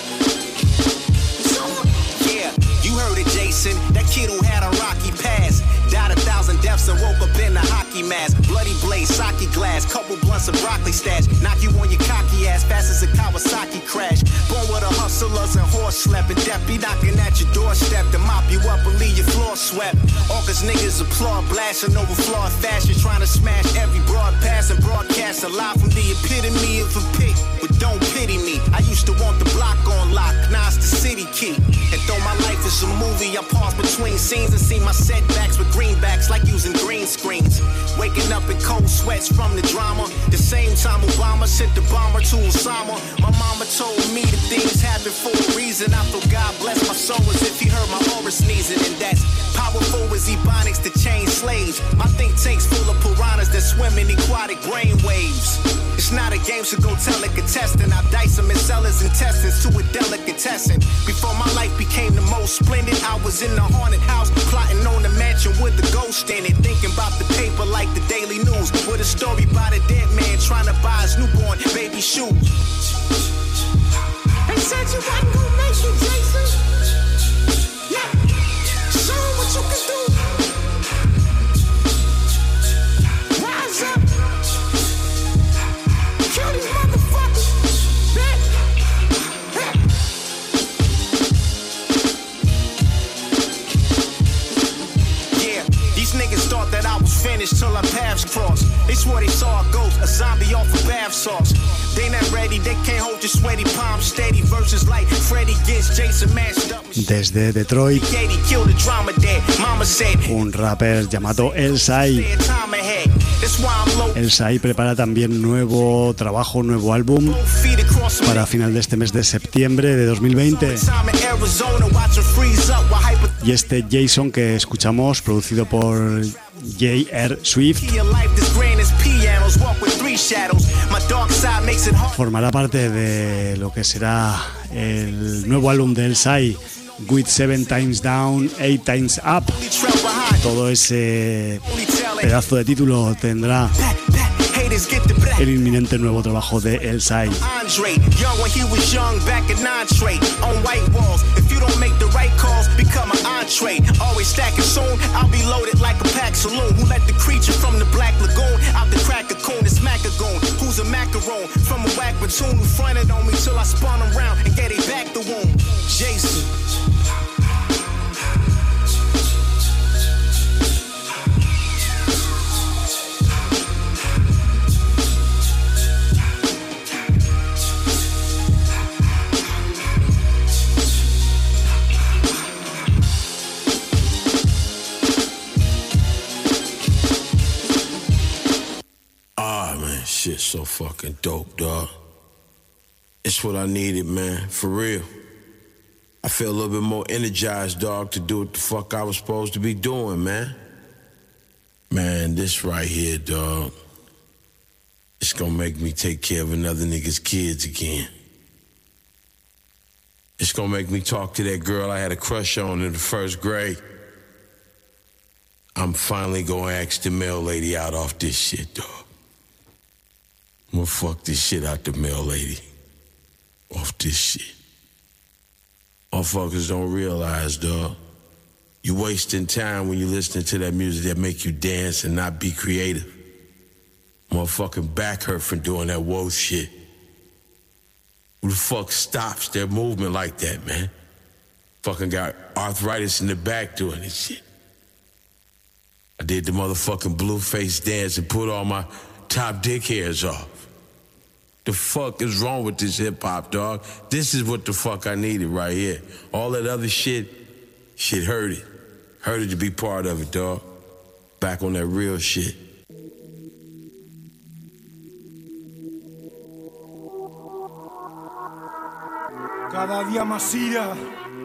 So, yeah, you heard it, Jason. That kid who had a rocky past. Died a thousand deaths and woke up in a hockey mask. Bloody blade, sake glass, couple blunts of broccoli stash. Knock you on your cocky ass, fast as a Kawasaki crash. Born with a hustlers and horse slapping. Death be knocking at your doorstep to mop you up and leave your floor swept. All cause niggas applaud, blasting over flawed fashion. Trying to smash every broadcast and broadcast alive from the epitome of a pit. But don't pity me. I used to want the block on lock, now it's the city key. And though my life is a movie, I pause between scenes and see my setbacks with greenbacks like using green screens. Waking up in cold sweats from the drama. The same time Obama sent the bomber to Osama. My mama told me that things happen for a reason. I thought God bless my soul as if he heard my aura sneezing. And that's powerful as ebonics to chain slaves. My think tank's full of piranhas that swim in aquatic brain waves. It's not a game, so go tell a contestant. I dice them and sell his intestines to a delicatessen. Before my life became the most splendid, I was in the haunted house, plotting on the mansion with the ghost in it. Thinking about the paper like the Daily News, with a story about a dead man trying to buy his newborn baby shoes. They said you wasn't gonna make you, Jason. Yeah, show 'em what you can do. Rise up. Kill these motherfuckers. Yeah. Yeah, these niggas thought that I was finished till our paths crossed. They swore bath salts. They not ready, they can't hold your sweaty palms steady. Verses like Freddie gets Jason mashed up. Desde Detroit, un rapper llamado Elsai. Elsai prepara también nuevo trabajo, un nuevo álbum para final de este mes de septiembre de dos mil veinte. Y este Jason que escuchamos, producido por J R Swift, formará parte de lo que será el nuevo álbum de Elsai, With Seven Times Down, Eight Times Up. Todo ese pedazo de título tendrá el inminente nuevo trabajo de Elsai. Jason. Ah, man, shit's so fucking dope, dog. It's what I needed, man, for real. I feel a little bit more energized, dog, to do what the fuck I was supposed to be doing, man. Man, this right here, dog, it's gonna make me take care of another nigga's kids again. It's gonna make me talk to that girl I had a crush on in the first grade. I'm finally gonna ask the mail lady out off this shit, dog. I'm gonna fuck this shit out the mail lady. Off this shit. Motherfuckers don't realize, dog. You wasting time when you listening to that music that make you dance and not be creative. Motherfucking back hurt from doing that woe shit. Who the fuck stops their movement like that, man? Fucking got arthritis in the back doing this shit. I did the motherfucking blue face dance and put all my top dick hairs off. The fuck is wrong with this hip-hop, dog? This is what the fuck I needed right here. All that other shit, shit hurted. Hurted to be part of it, dog. Back on that real shit. Cada día más ira.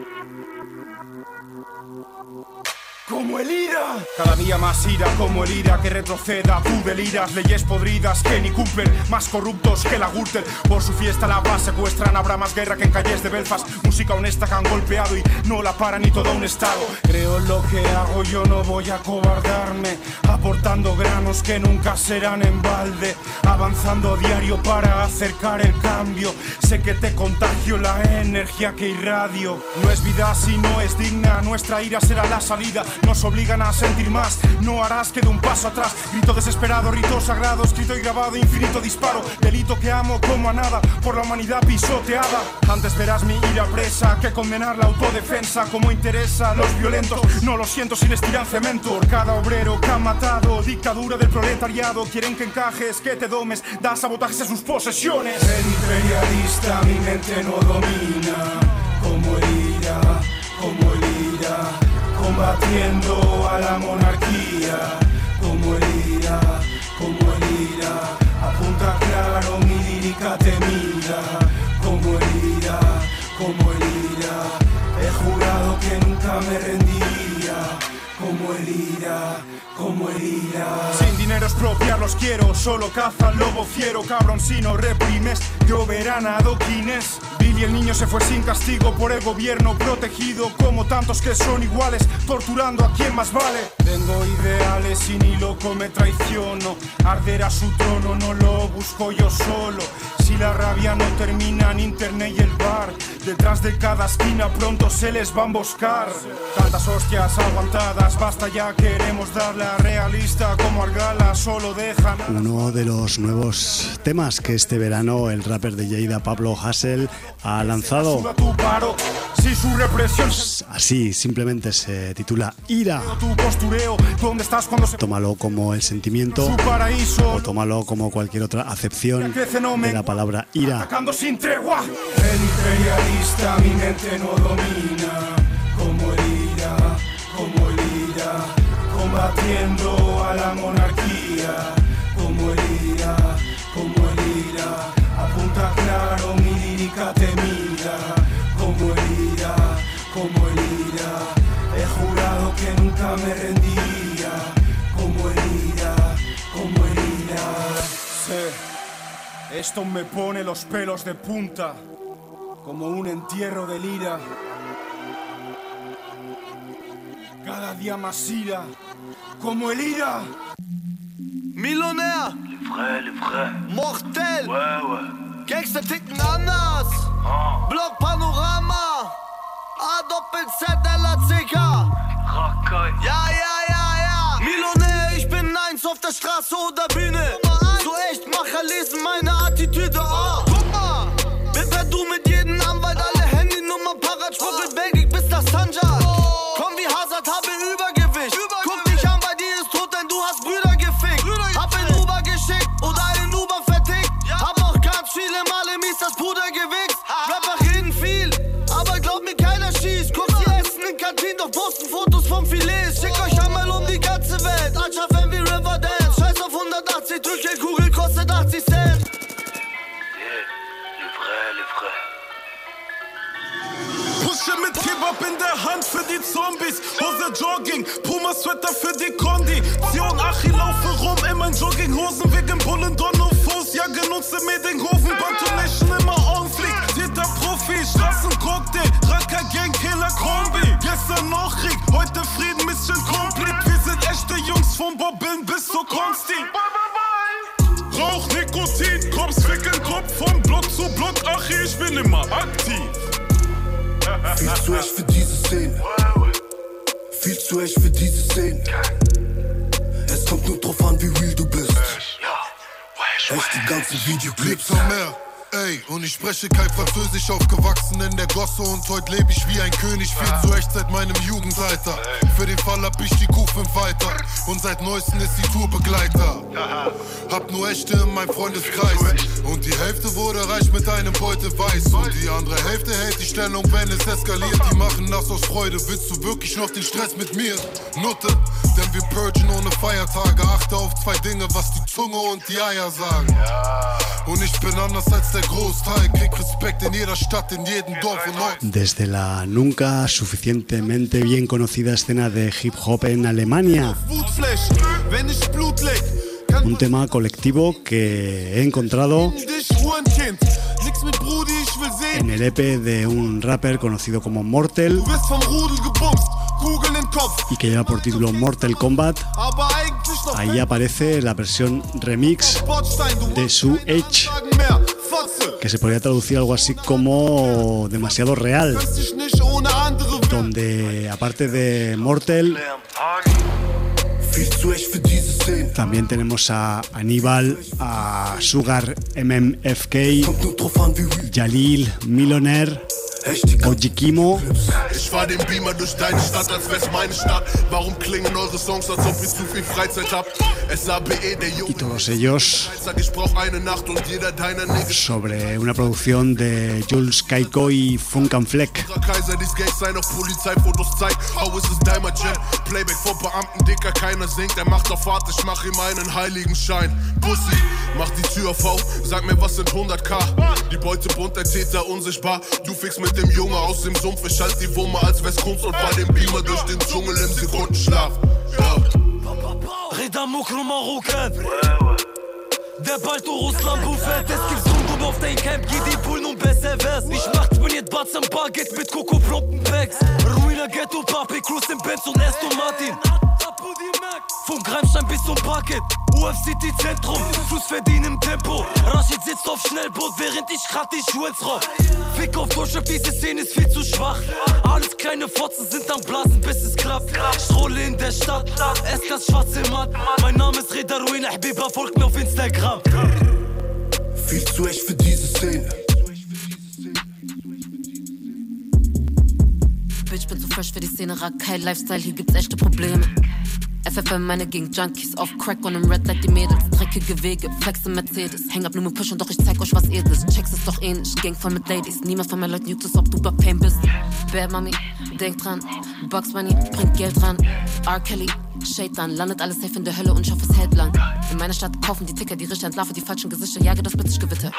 Como el ira. Cada día más ira como el ira que retroceda. Tú deliras, leyes podridas que ni cumplen. Más corruptos que la Gürtel. Por su fiesta la paz secuestran. Habrá más guerra que en calles de Belfast. Música honesta que han golpeado y no la para ni todo un estado. Creo en lo que hago, yo no voy a cobardarme. Aportando granos que nunca serán en balde. Avanzando diario para acercar el cambio. Sé que te contagio la energía que irradio. No es vida si no es digna. Nuestra ira será la salida. Nos obligan a sentir más, no harás que de un paso atrás. Grito desesperado, rito sagrado, escrito y grabado, infinito disparo. Delito que amo como a nada, por la humanidad pisoteada. Antes verás mi ira presa que condenar la autodefensa. Como interesa a los violentos, no lo siento si les tiran cemento. Por cada obrero que han matado, dictadura del proletariado. Quieren que encajes, que te domes, da sabotajes a sus posesiones. El imperialista mi mente no domina. Como el ira, como el ira. Combatiendo a la monarquía, como el ira, como el ira. Apunta claro, mi lírica te mira, como el ira, como el ira. He jurado que nunca me rendiría, como el ira, como el ira. Sin dinero expropiarlos quiero, solo caza lobo fiero. Cabrón, si no reprimes, lloverán adoquines. Billy el niño se fue sin castigo por el gobierno, protegido como tantos que son iguales, torturando a quien más vale. Tengo ideales y ni loco me traiciono. Arder a su trono no lo busco yo solo. Si la rabia no termina en internet y el bar, detrás de cada esquina pronto se les va a emboscar. Tantas hostias aguantadas, basta ya, queremos darla realista como Argala, solo dejan. Uno de los nuevos temas que este verano el rapper de Lleida, Pablo Hasél, ha lanzado. y su represión. Así simplemente se titula Ira. Tu postureo, ¿dónde estás cuando se... Tómalo como el sentimiento Su paraíso. o tómalo como cualquier otra acepción de la palabra ira. Atacando sin tregua. El imperialista mi mente no domina. Como el ira, como el ira, combatiendo a la monarquía. Como el ira, como el ira, apunta claro, mi lírica te mira. Como el ira, como el ira, he jurado que nunca me rendiría. Como el ira, como el ira. Sí, esto me pone los pelos de punta, como un entierro de lira. Cada día más ira, como el ira. Millionär, le vrai, le vrai. Mortel, ouais, ouais. Gangster ticken anders, oh. Block Panorama, A Doppel Z L A C K. Rakai. Ja, ja, ja, ja. Millionär, ich bin eins auf der Straße oder Bühne. So echt Macher lesen meine Attitüde. Oh. Guck mal, bin per Du mit jedem Anwalt, alle Handynummern parat, schwuppel Belgik bis das Tanja. Komm wie Hazard, habe Übergewicht. Guck dich an, bei dir ist tot, denn du hast Brüder gefickt. Hab in Uber geschickt oder in Uber vertickt. Hab auch ganz viele Male mies das Puder gewichst. Rapper reden viel, aber glaub mir, keiner schießt. Guck, sie essen in Kantinen, doch posten Fotos vom Filet. Schick euch einmal um die ganze Welt. Anschaffen wie Riverdance. Scheiß auf hundertachtzig, Drückelkugel kostet achtzig Cent. Yeah, le vrai, le vrai. Pusche mit Kebab in der Hand für die Zombies. Hose Jogging, Puma-Sweater für die Kondition. Achi laufe rum in meinen Jogginghosen wegen Bullen, Don und Fuß. Ja, genutze mir den Hofen, Bantonation immer on fleek. Täter Profi, Straßencocktail, Racker Gang, Killer Kombi. Gestern noch Krieg, heute Frieden, Mission complete. Wir sind echte Jungs von Bobbin bis zur Konsti. Rauch, Nikotin, Kops, ficken Kopf von Block zu Block. Achi, ich bin immer aktiv. Viel zu echt für diese Szene. Viel zu echt für diese Szene. Es kommt nur drauf an, wie real du bist. Echt die ganzen Videoclips. Ey, und ich spreche kein Französisch, aufgewachsen in der Gosse und heute lebe ich wie ein König, viel zu echt seit meinem Jugendalter. Für den Fall hab ich die Kuh fünf weiter und seit neuesten ist die Tourbegleiter. Hab nur Echte in meinem Freundeskreis und die Hälfte wurde reich mit einem Beute weiß und die andere Hälfte hält die Stellung, wenn es eskaliert. Die machen das aus Freude, willst du wirklich noch den Stress mit mir? Nutte, denn wir purgen ohne Feiertage, achte auf zwei Dinge, was die Zunge und die Eier sagen. Und ich bin anders als der Großteil, krieg Respekt in jeder Stadt, in jedem Dorf und Ort. Desde la nunca suficientemente bien conocida escena de hip hop en Alemania. Un tema colectivo que he encontrado en el E P de un rapper conocido como Mortel y que lleva por título Mortal Kombat. Ahí aparece la versión remix de su Edge, que se podría traducir algo así como demasiado real, donde aparte de Mortel también tenemos a Aníbal, a Sugar M M F K, Jalil, Millionaire, Ojikimo. Ich fahr den Beamer durch deine Stadt, als wär's meine Stadt. Warum klingen eure Songs, als ob ihr zu viel Freizeit habt? S A B E, der Y todos ellos ich brauch eine Nacht und jeder deiner Niggas. Sobre una producción de Jules Kaiko y Funk and Fleck. Kaiser, dies Geld sei noch Polizeifotos zeigt. How is es Dimer Jet? Playback vor Beamten, Dicker, keiner singt. Er macht auf Fahrt, ich mach ihm einen Heiligenschein. Pussy, mach die Tür auf, sag mir, was sind hundert K? Die Beute bunt, der Täter unsichtbar. Du fixst mit dem Junge aus dem Sumpf, ich halt die Wumme, als wär's Kunst und fahr den Beamer durch den Dschungel im Sekundenschlaf. Ja. Reda Mokro Marokkan. Der bald du Russland Buffet. Es gibt Sundum auf dein Camp, geh die Pullen und besser wär's. Ich mach trainiert Batz am Baguette mit Coco plumpen Bags. Ruiner Ghetto, Papi, Cruz im Benz und Aston Martin. Vom Greimstein bis zum Parkett, U F C Zentrum, Fluss verdienen im Tempo. Rashid sitzt auf Schnellboot, während ich grad die Schuhe ins Rock. Fick auf Deutschland, diese Szene ist viel zu schwach. Alles kleine Fotzen sind am Blasen, bis es klappt. Ich rolle in der Stadt, S-Klass schwarz im Matt. Mein Name ist Reda Ruina, Habiba, folgt mir auf Instagram. Viel zu echt für diese Szene. fresh für die Szene, Rakai Lifestyle, hier gibt's echte Probleme. F F M, meine Gang Junkies, auf Crack und im Red Light die Mädels, dreckige Wege, Flex im Mercedes, häng ab nur mit Push und doch ich zeig euch was edles, checks es doch ähnlich, Gang voll mit Ladies, niemand von meinen Leuten juckt es, ob du bei Pain bist. Bad Mami, denk dran, Bugs Bunny, bringt Geld ran, R. Kelly, Shaitan, landet alles safe in der Hölle und ich hoffe es hält lang. In meiner Stadt kaufen die Ticker, die Richter entlarven die falschen Gesichter, jage das bitch Gewitter.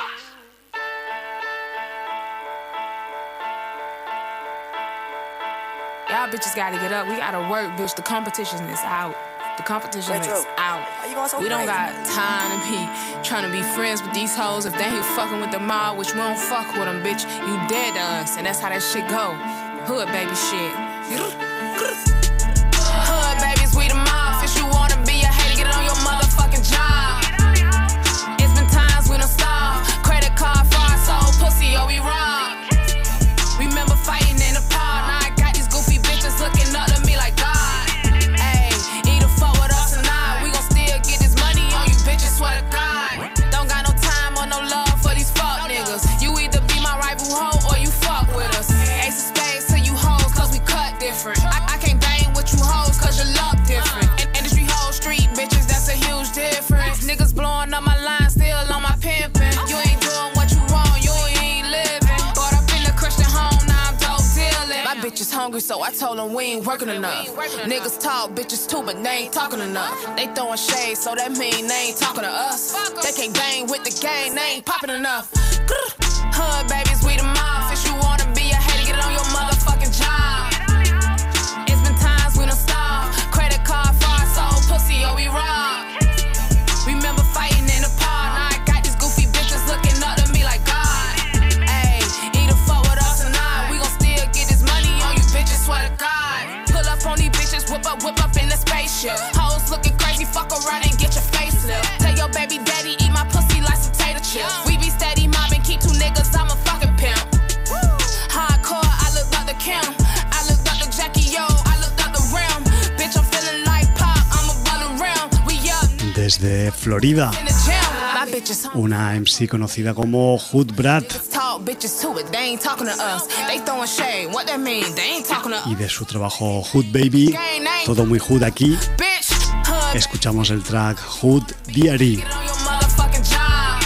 Y'all bitches gotta get up. We gotta work, bitch. The competition is out. The competition Retro. is out. So we don't got time to be trying to be friends with these hoes. If they ain't fucking with the mob, which we don't fuck with them, bitch, you dead to us. And that's how that shit go. Hood baby shit. Hood babies, we the mob. If you wanna be a hater, get it on your motherfucking job. It's been times we done stop. Credit card for our soul, pussy, oh we rob. Remember fighting in the park. Now I got these goofy bitches looking up to me like God. Ayy, either fuck with us or not. We gon' still get this money on you bitches, swear to God. Don't got no time or no love for these fuck niggas. You either be my rival hoe or you fuck with us. Ace of spades to you hoes cause we cut different. I, I can't bang with you hoes cause your luck different. In, industry hoes, street bitches, that's a huge difference. Niggas blowing up my line, still on my pimpin'. You ain't doing what you want, you ain't living. Brought up in the Christian home, now I'm dope dealing. My bitch is hungry, so I told them we ain't working enough. Niggas talk, bitches too, but they ain't talking enough. They throwing shade, so that mean they ain't talking to us. They can't bang with the gang, they ain't popping enough. Hood babies, we the mob. If you wanna be a hater, get it on your motherfucking job. It's been times we done stop. Credit card for our soul, pussy, oh we rob. Remember fighting in the park. Now I got these goofy bitches looking up to me like God. Ayy, either fuck with us or not. We gon' still get this money on you bitches, swear to God. Pull up on these bitches, whip up, whip up in the spaceship. Hoes looking crazy, fuck around and get your face lit. Tell your baby daddy, eat my pussy like some tater chips. We be steady mobbing, keep two niggas, I'm a fucking pimp. Hardcore, I looked up the Kim. I looked up the Jackie Yo, I looked up the Rim. Bitch, I'm feeling like Pop, I'm above the rim. We up Desde Florida, in the gym. My bitches una M C conocida como Hood Brat, talk, bitches too, but they ain't talking to us. They throwing shade, what that mean? They ain't talking to us. y de su trabajo Hood Baby, todo muy hood aquí. Bitch, hood, Escuchamos el track Hood Diary. get on your motherfucking job.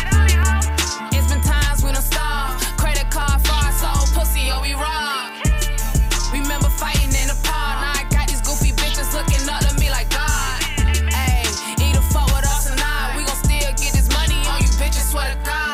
It's been times we done stop. Credit card for our soul, pussy, oh we rob. Remember fighting in the park. Now I got these goofy bitches looking up to me like God. Ayy, either fuck with us or not. We gon' still get this money on you bitches, swear to God.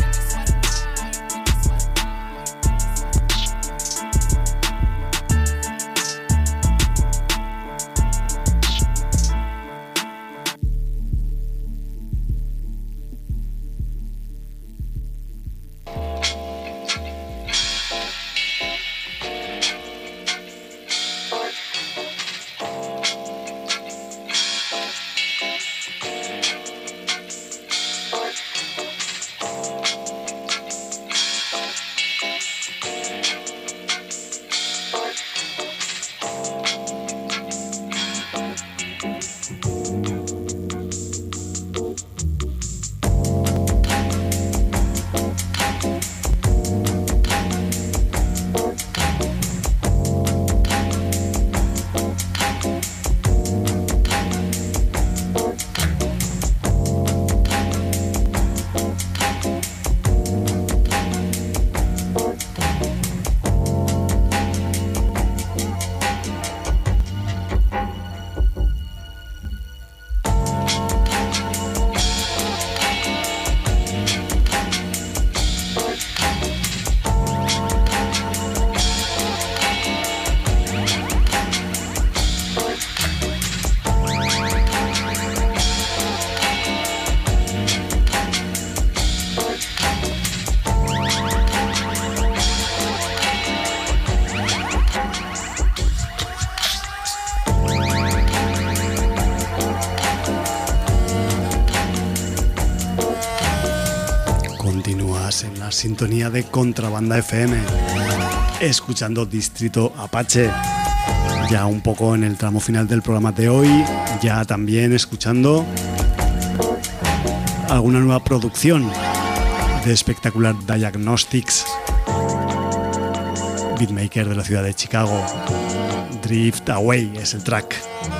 En la sintonía de Contrabanda F M, escuchando Distrito Apache, ya un poco en el tramo final del programa de hoy, ya también escuchando alguna nueva producción de Spectacular Diagnostics, beatmaker de la ciudad de Chicago. Drift Away es el track.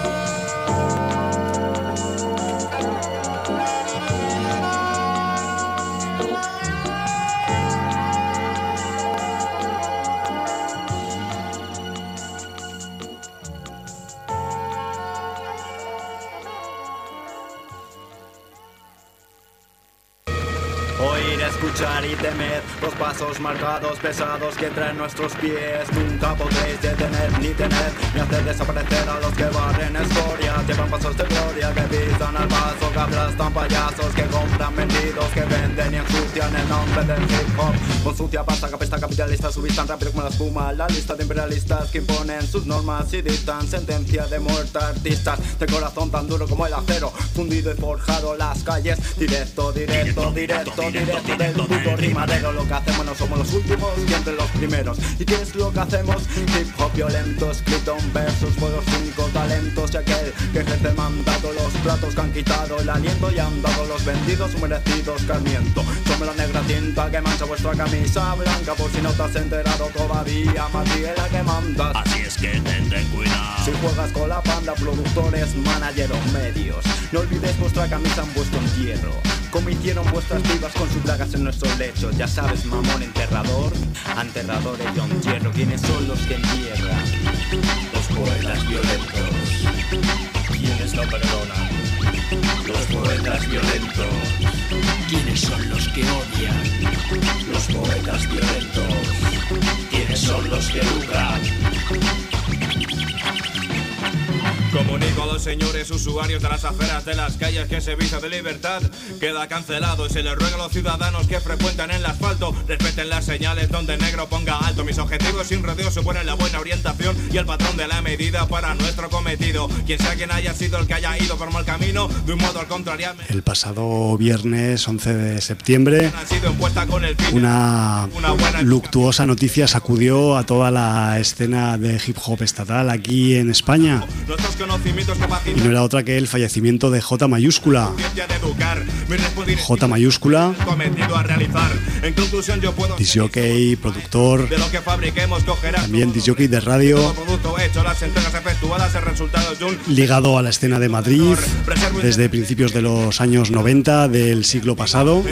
Oír, escuchar y temer los pasos marcados, pesados que traen nuestros pies. Nunca podréis detener ni tener ni hacer desaparecer a los que barren escoria. Llevan pasos de gloria que pisan al paso, que aplastan payasos, que compran vendidos, que venden y ensucian el nombre del hip hop. Con sucia pasta, capesta capitalista, subís tan rápido como la espuma. La lista de imperialistas que imponen sus normas y dictan sentencia de muerte a artistas de corazón tan duro como el acero, fundido y forjado las calles. Directo, directo, directo, directo del puto rimadero. Lo que hacemos no somos los últimos, siempre los primeros. ¿Y qué es lo que hacemos? Hip hop violento, escrito en versos por los cinco talentos. Y aquel que ejerce el mandato, los platos que han quitado el aliento y han dado los vendidos su merecido escarmiento. Somos la negra tinta que mancha vuestra camisa blanca, por si no te has enterado todavía, Madriela que mandas. Así es que ten cuidado. Si juegas con la banda, productores, managers, medios, no olvidéis vuestra camisa en vuestro entierro, como hicieron vuestras vivas con sus plagas en nuestros lechos. Ya sabes, mamón enterrador, enterrador y yo entierro. ¿Quiénes son los que entierran? Los poetas violentos. ¿Quiénes no perdonan? Los poetas violentos. ¿Quiénes son los que odian? Los poetas violentos. ¿Quiénes son los que lucran? Comunico a los señores usuarios de las afueras de las calles que ese vicio de libertad queda cancelado y se les ruega a los ciudadanos que frecuentan el asfalto respeten las señales donde negro ponga alto. Mis objetivos sin rodeo suponen la buena orientación y el patrón de la medida para nuestro cometido. Quien sea quien haya sido el que haya ido por mal camino, de un modo al contrario. El pasado viernes once de septiembre, una luctuosa noticia sacudió a toda la escena de hip hop estatal aquí en España. Y no era otra que el fallecimiento de J mayúscula. J mayúscula, disjockey, productor, también disjockey de radio, ligado a la escena de Madrid desde principios de los años noventa del siglo pasado,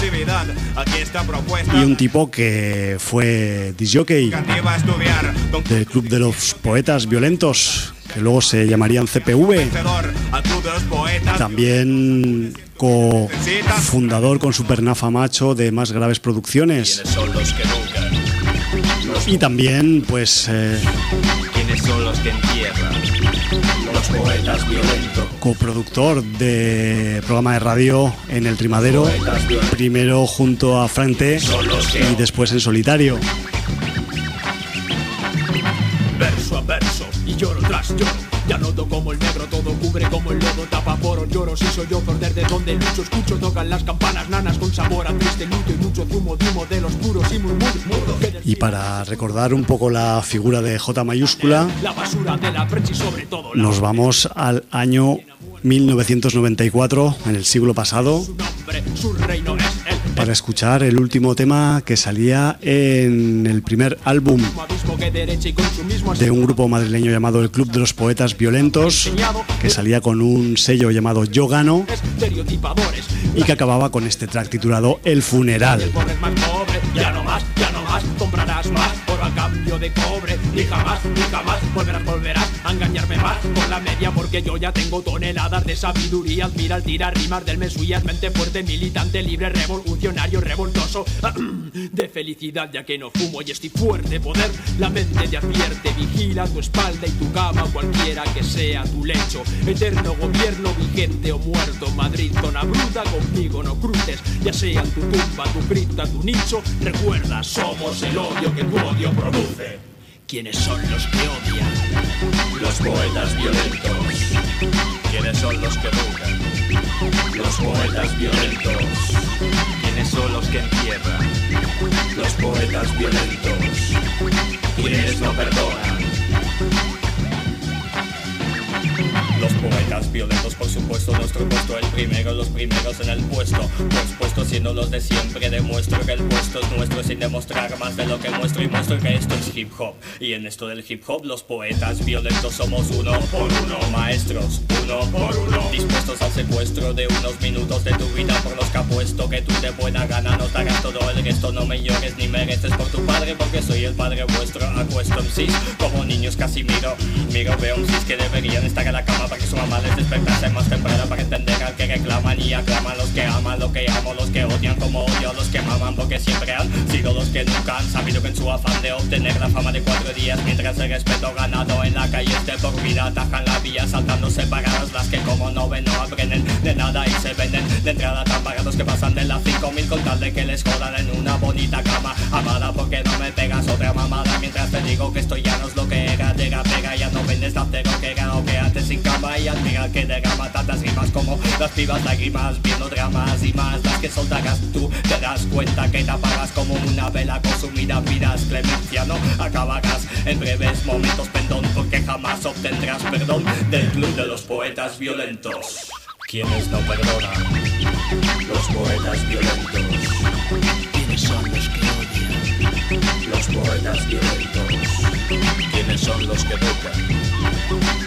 y un tipo que fue disjockey del Club de los Poetas Violentos, que luego se llamarían C P V, también cofundador con Supernafa Macho de Más Graves Producciones, y también pues eh, ¿quiénes son los que entierran? Los poetas violentos. Coproductor de programa de radio en El Trimadero, primero junto a Frank T y después en solitario. Verso a verso y lloro tras lloro, ya noto como el negro todo cubre como el lodo tapa poros. Lloro si soy yo perder de donde lucho, escucho, tocan las campanas nanas con sabor a triste luto y mucho zumo de humo de los puros y murmullos mudos. Y para recordar un poco la figura de J mayúscula, la basura de la prensa y sobre todo nos vamos al año mil novecientos noventa y cuatro, en el siglo pasado, para escuchar el último tema que salía en el primer álbum de un grupo madrileño llamado el Club de los Poetas Violentos, que salía con un sello llamado Yo Gano y que acababa con este track titulado El Funeral. Ya no más, ya no más, comprarás más por a cambio de cobre. Ni jamás, ni jamás volverás, volverás a engañarme más con la media, porque yo ya tengo toneladas de sabiduría. Admira al tirar rimas del mesías, mente fuerte, militante, libre, revolucionario, revoltoso de felicidad, ya que no fumo y estoy fuerte. Poder, la mente te advierte, vigila tu espalda y tu cama, cualquiera que sea tu lecho. Eterno gobierno vigente o muerto, Madrid, zona bruta, conmigo no cruces, ya sea tu tumba, tu cripta, tu nicho. Recuerda, somos el odio que tu odio produce. ¿Quiénes son los que odian? Los poetas violentos. ¿Quiénes son los que buscan? Los poetas violentos. ¿Quiénes son los que entierran? Los poetas violentos. ¿Quiénes no perdonan? Los Poetas violentos, por supuesto, nuestro puesto el primero, los primeros en el puesto. Pues puesto siendo los de siempre, demuestro que el puesto es nuestro sin demostrar más de lo que muestro y muestro que esto es hip hop. Y en esto del hip hop los poetas violentos somos uno por uno, maestros uno por uno, dispuestos al secuestro de unos minutos de tu vida por los que apuesto que tú de buena gana no te hagas todo el resto. No me llores ni mereces por tu padre porque soy el padre vuestro. Acuesto en cis como niños casi miro, miro veo un cis que deberían estar en la cama para que su mamá les despertase más temprano para entender al que reclaman y aclaman los que aman lo que amo, los que odian como odio a los que maman porque siempre han sido los que nunca han sabido que en su afán de obtener la fama de cuatro días mientras el respeto ganado en la calle es de por vida atajan la vía saltando separadas las que como no ven no aprenden de nada y se venden de entrada tan pagados que pasan de las cinco mil con tal de que les jodan en una bonita cama amada porque no me pegas otra mamada mientras te digo que esto ya no es lo que era llega pega ya no vendes de acero que era o que antes sin cama y admira que derrama tantas rimas como las pibas lágrimas viendo dramas y más las que soltarás tú te das cuenta que te apagas como una vela consumida pidas clemencia no acabarás en breves momentos pendón porque jamás obtendrás perdón del club de los poetas violentos. ¿Quiénes no perdonan? Los poetas violentos. ¿Quiénes son los que odian? Los poetas violentos. ¿Quiénes son los que educan?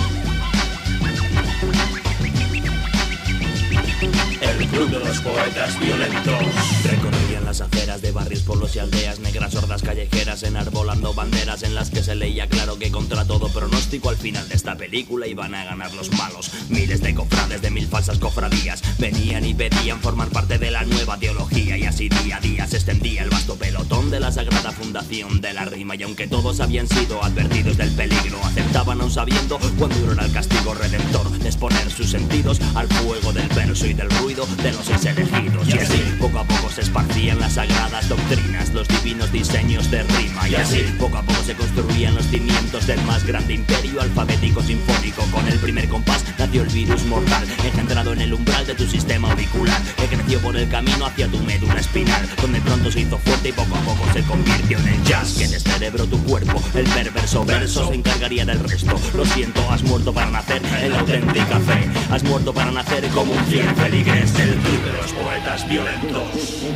El club de los poetas violentos. Recorrían las aceras de barrios, pueblos y aldeas, negras hordas callejeras enarbolando banderas en las que se leía claro que contra todo pronóstico al final de esta película iban a ganar los malos. Miles de cofrades de mil falsas cofradías venían y pedían formar parte de la nueva teología y así día a día se extendía el vasto pelotón de la sagrada fundación de la rima y aunque todos habían sido advertidos del peligro aceptaban aún sabiendo cuán duro era el castigo redentor de exponer sus sentidos al fuego del verso y del ruido de los seis elegidos. Y así poco a poco se esparcían las sagradas doctrinas, los divinos diseños de rima. Y así poco a poco se construían los cimientos del más grande imperio alfabético sinfónico. Con el primer compás nació el virus mortal, engendrado en el umbral de tu sistema auricular, que creció por el camino hacia tu médula espinal, donde pronto se hizo fuerte y poco a poco se convirtió en el jazz que descerebró tu cuerpo. El perverso verso se encargaría del resto. Lo siento, has muerto para nacer en la auténtica fe. Has muerto para nacer como un fiel feligrés del club de los poetas violentos.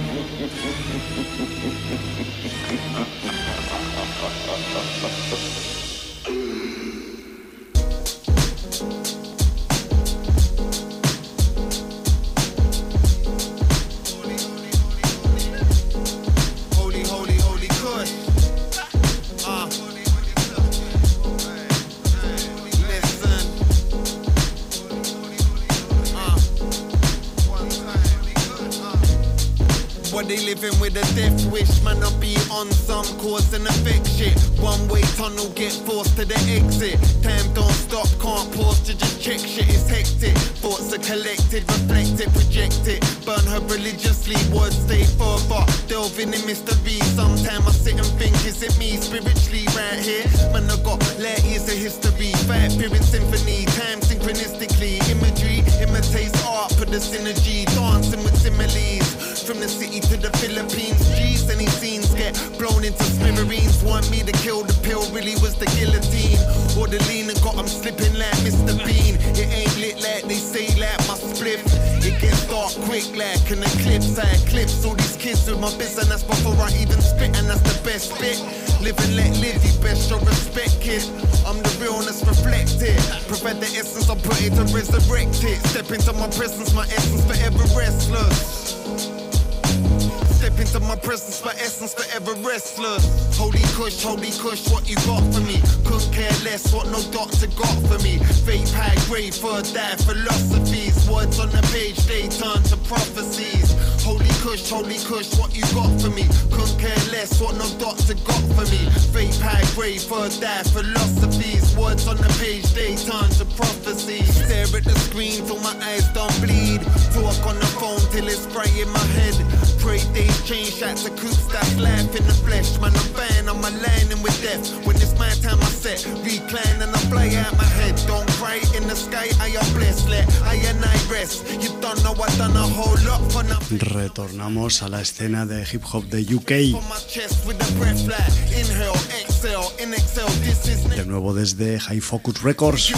They living with a death wish, man, I'll be on some cause and effect shit. One way tunnel, get forced to the exit. Time don't stop, can't pause to just check shit, it's hectic. Thoughts are collected, reflected, projected. Burn her religiously, words stay further. Delving in mystery, sometimes I sit and think, is it me spiritually right here? Man, I got light years of history, five period symphony, time synchronistically. Imagery imitates art, put the synergy, dancing with similes. From the city to the Philippines, G's any scenes get blown into smithereens. Want me to kill the pill, really was the guillotine. Or the lean and got them slipping like Mister Bean. It ain't lit like they say, like my spliff. It gets dark quick like an eclipse. I eclipse all these kids with my business before I even spit, and that's the best bit. Live and let live, you best show respect, kid. I'm the realness reflected. Provide the essence, I put it to resurrect it. Step into my presence, my essence forever restless. Step into my presence, my essence forever restless. Holy Kush, holy Kush, what you got for me? Couldn't care less what no doctor got for me. Vape high grade, third eye philosophies. Words on the page, they turn to prophecies. Holy Kush, holy Kush, what you got for me? Couldn't care less what no doctor got for me. Vape high grade, third eye philosophies. Words on the page, they turn to prophecies. Stare at the screen till my eyes don't bleed. Talk on the phone till it's bright in my head. Pray days Change shots of coops, that's life in the flesh. Man, I'm buying on my landing with death. When it's my time, I set, recline and I fly out my head. Don't cry in the sky, I am blessed. Let I and I rest. You don't know I done a whole lot for nothing. Retornamos a la escena de hip hop de U K. De nuevo desde High Focus Records.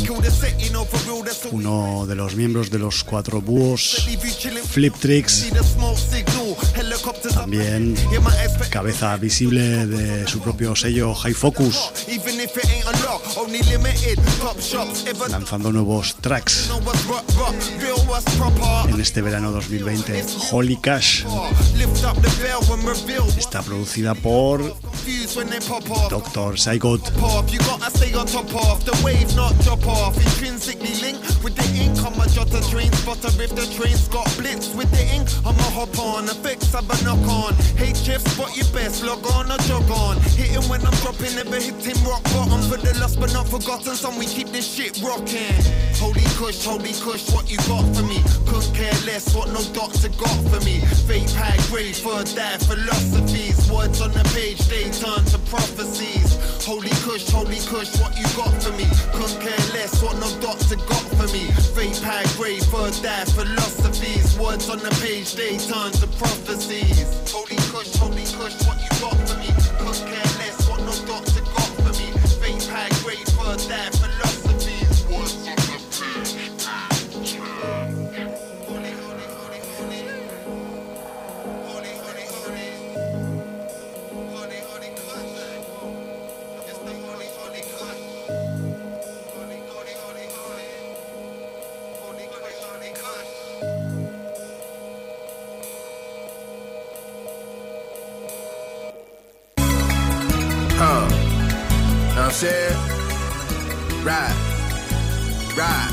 Uno de los miembros de los Cuatro Búhos, Flip Tricks, también cabeza visible de su propio sello High Focus, lanzando nuevos tracks en este verano dos mil veinte. Holy Cash está producida por Doctor Zygot. Holy Kush, holy Kush, what you got for me? Couldn't care less what no doctor got for me. Fake high grade for die philosophies. Words on the page, they turn to prophecies. Holy Kush, holy Kush, what you got for me? Couldn't care less what no doctor got for me. Fake high grade for die philosophies. Words on the page, they turn to prophecies. Holy Kush, holy Kush, what you got for me? Couldn't care less what no doctor got for me. Fake high grade for die philosophies. Words on the page. Said, right, right,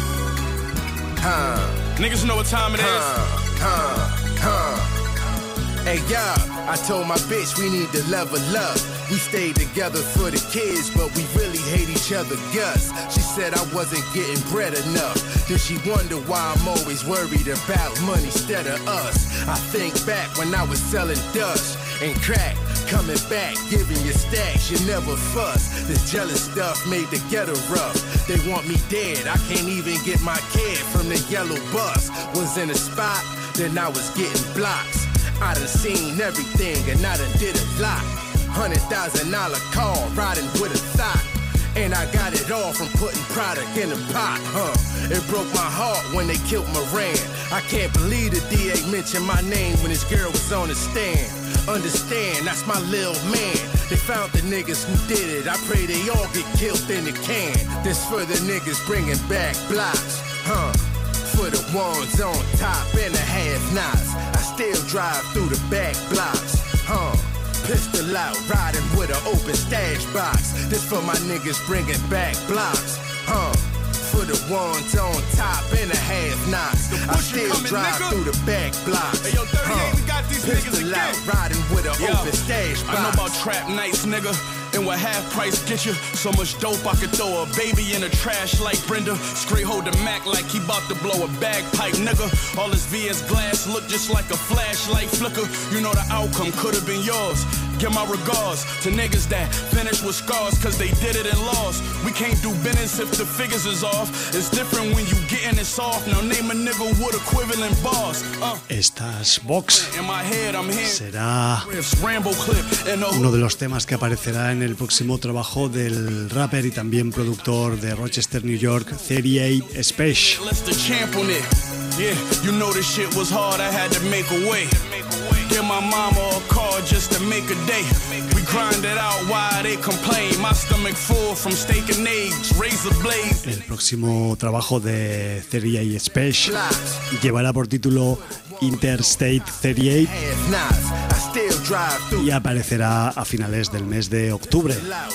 huh? Niggas know what time it is. Huh, huh, huh. Hey, y'all, I told my bitch we need to level up. We stayed together for the kids, but we really hate each other guts. She said I wasn't getting bread enough. Then she wonder why I'm always worried about money instead of us. I think back when I was selling dust and crack. Coming back, giving you stacks, you never fuss. This jealous stuff made the ghetto rough. They want me dead, I can't even get my kid from the yellow bus. Was in a spot, then I was getting blocks. I done seen everything and I done did a lot. Hundred thousand dollar car, riding with a thought. And I got it all from putting product in a pot, huh? It broke my heart when they killed Moran. I can't believe the D A mentioned my name when his girl was on the stand. Understand, that's my lil' man. They found the niggas who did it. I pray they all get killed in the can. This for the niggas bringing back blocks, huh? For the ones on top and the half-nots. I still drive through the back blocks, huh? Pistol out, riding with an open stash box. This for my niggas bringing back blocks, huh? For the ones on top and the half-nots. I still drive nigga. Through the back blocks, hey, yo, huh? Got these Pistol out, riding with an yo, open stash box. I know about trap nights, nigga. And what half price get you? So much dope I could throw a baby in the trash like Brenda. Straight hold the Mac like he bout to blow a bagpipe, nigga. All this V S glass look just like a flashlight flicker. You know the outcome could have been yours. Give my regards to niggas that finish with scars cause they did it and lost. We can't do business if the figures is off. It's different when you getting it soft. Now name a nigga with equivalent bars. Uh. Estas Box será uno de los temas que aparecerá en el próximo trabajo del rapper y también productor de Rochester, New York, thirty-eight Special. Yeah, you know this shit was hard, I had to make a way. Give my mama a call just to make a day. We grind it out while they complain. My stomach full from steak and eggs, razor blades. El próximo trabajo de thirty-eight Special llevará por título Interstate thirty-eight y aparecerá a finales del mes de octubre.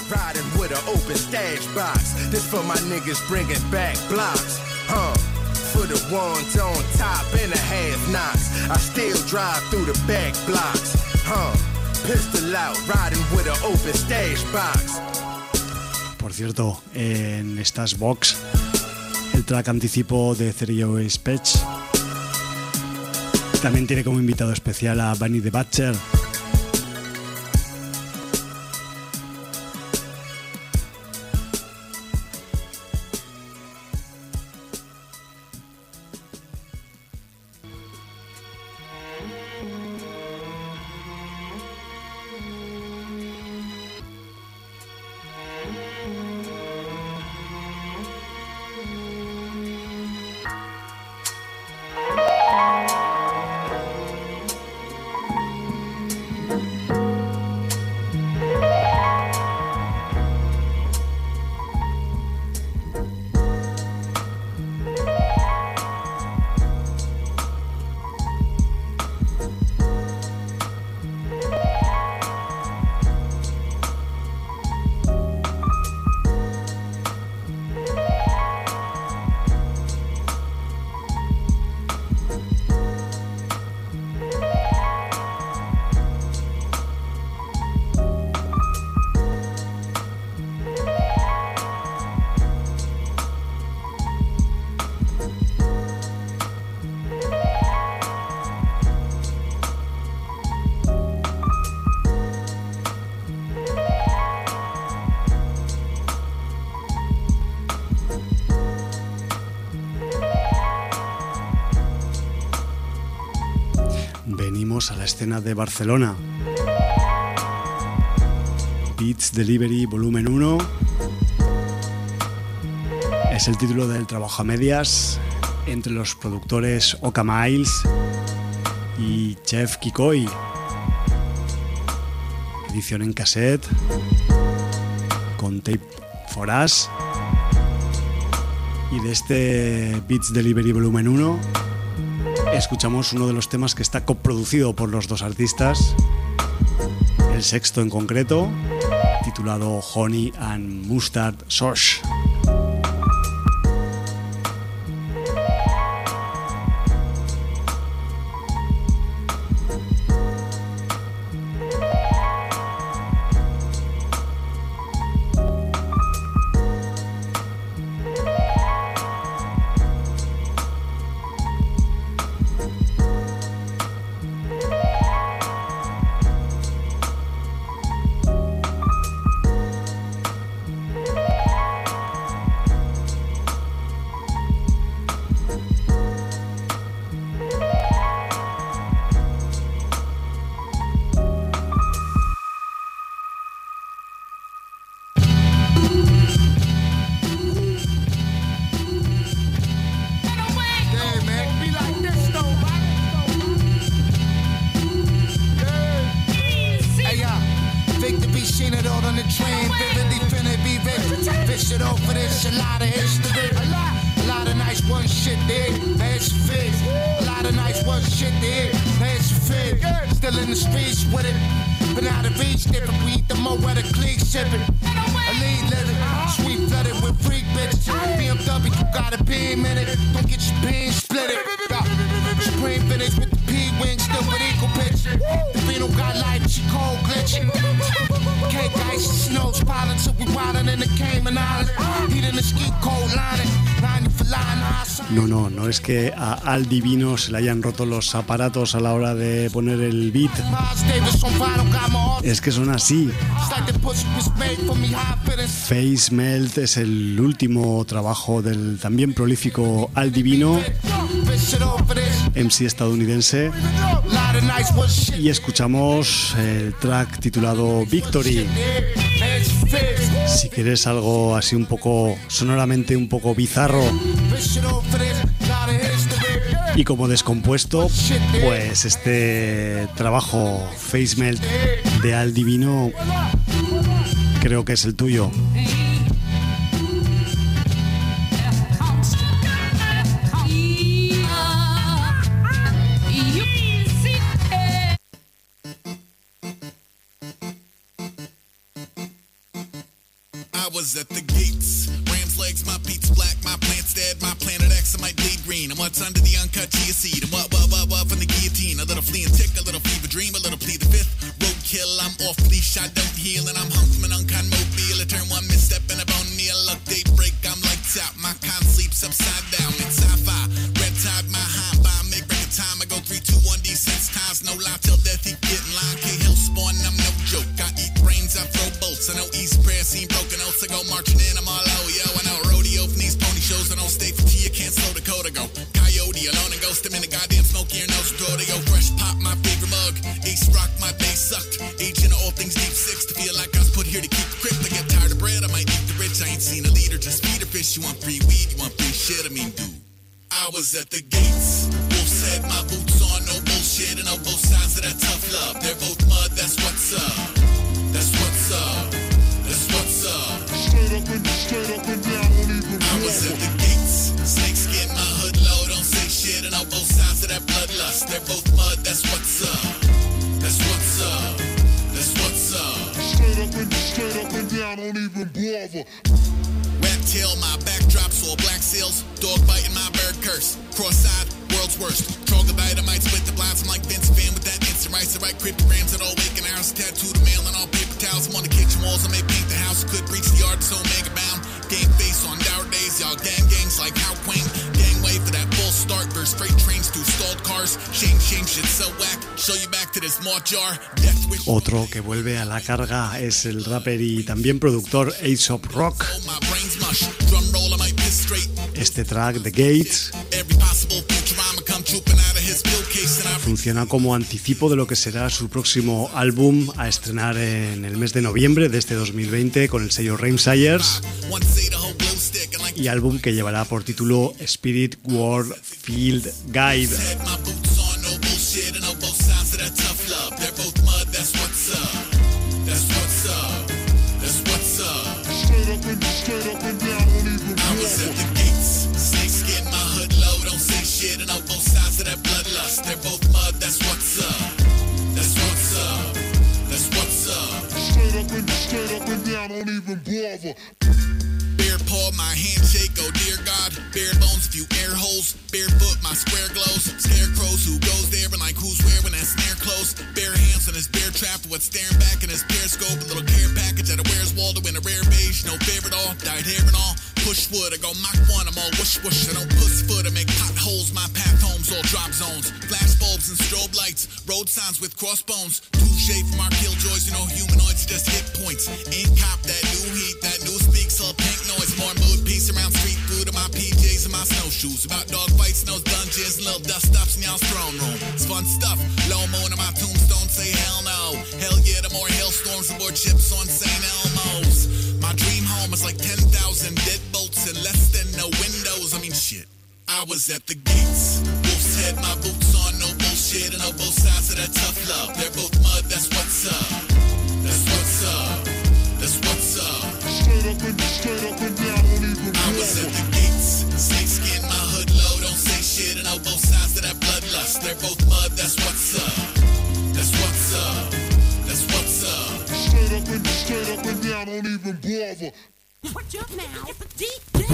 For the ones on top and the half-nots. I still drive through the back blocks, huh? Pistol out, riding with an open stash box. Por cierto, en estas Box, el track anticipo de thirty-eight Special También tiene como invitado especial a Benny the Butcher. A la escena de Barcelona. Beats Delivery Volumen uno es el título del trabajo a medias entre los productores Oka Miles y Chef Kikoi. Edición en cassette con Tape for Us. Y de este Beats Delivery Volumen uno escuchamos uno de los temas que está coproducido por los dos artistas, el sexto en concreto, titulado Honey and Mustard Sauce. No, no, no es que a Al Divino se le hayan roto los aparatos a la hora de poner el beat. Es que son así. Face Melt es el último trabajo del también prolífico Al Divino, M C estadounidense, y escuchamos el track titulado Victory. Si quieres algo así un poco sonoramente un poco bizarro y como descompuesto, pues este trabajo Face Melt de Al Divino creo que es el tuyo. At the gates, ram's legs, my Pete's black, my plant's dead, my planet X, and my day green. I'm what's under the uncut chia seed. I'm up, up, up, up from the guillotine. A little flea and tick, a little fever dream, a little plead the fifth. Roadkill, I'm off leash, I don't heal, and I'm hung from an unkind mobile. I turn one misstep and a bone meal. Look, daybreak, I'm lights out. My con sleeps upside down. It's sci-fi, red tide, my high by. Make record time, I go three, two, one. base sucked. Agent of all things deep six. To feel like I was put here to keep the crypt. I get tired of bread, I might eat the rich. I ain't seen a leader, just feed a fish. You want free weed, you want free shit, I mean dude. I was at the gates. Wolf said my boots on, no bullshit. And on both sides of that tough love. They're both mud, that's what's up. That's what's up. That's what's up. Straight up and straight up and down, won't even I was at the gates. Snake skin, my hood low, don't say shit. And on both sides of that bloodlust. They're both mud, that's what's up. That's what's up. That's what's up. Straight up and straight up and down, don't even bother. Rat tail, my backdrops, all black sails. Dog biting my bird curse. Cross-eyed, world's worst. Troglodyte, I might split the blinds. I'm like Vince Van with that instant rice. I write cryptograms at all waking hours. Tattoo the mail and all paper towels. I'm on the kitchen walls. I may paint the house. Could reach the yard, so mega bound. Game face on dour days. Y'all gang gangs like How Queen. Gangway for that full start. Verse freight trains through stalled cars. Shame, shame, shit so whack. Show you back to this malt jar. Death wish. Otro que vuelve a la carga es el rapper y también productor Aesop Rock. Este track, The Gates, funciona como anticipo de lo que será su próximo álbum a estrenar en el mes de noviembre de este dos mil veinte con el sello Rhymesayers, y álbum que llevará por título Spirit World Field Guide. They're both mud, that's what's up. That's what's up. That's what's up. Straight up and straight up and down, don't even bother. Bare paw, my handshake, oh dear God. Bare bones, a few air holes. Barefoot, my square glows. Scarecrows, who goes there and like who's where when that snare close. Bare hands on his bear trap, what's staring back in his periscope. A little care package at a Where's Waldo in a rare beige. No favorite all, dyed hair and all. Push wood, I go Mach one, I'm all whoosh whoosh. I don't puss foot, I make potholes, my path homes, all drop zones. Flash bulbs and strobe lights, road signs with crossbones. Touche from our killjoys, you know humanoids, just hit points. Ain't cop that new heat, that new speaks, all pink noise. More mood, peace around street food, and my P Js and my snowshoes. About dog fights in those dungeons, little dust ups in y'all's throne room. It's fun stuff, low moon in my tombstone, say hell no. Hell yeah, the more hailstorms aboard ships on Saint Elmo's. My dream home is like ten thousand dead bolts and less than no windows. I mean, shit. I was at the gates. Wolf's head, my boots on, no bullshit. And on both sides of that tough love. They're both mud, that's what's up. That's what's up. That's what's up. Straight up and straight up and down, don't even I was at the gates. Snake skin, my hood low, don't say shit. And on both sides of that bloodlust. They're both mud, that's what's up. That's what's up. That's what's up. Straight up and straight up and down, don't even bother. Watch up now, D J.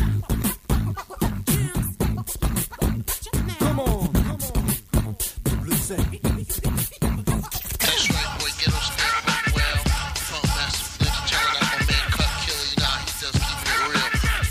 Come on, come on. Blue Say. That's right, boy, get him started well. Funk master, let's turn up on man, cut killer, you know how he does keep it real.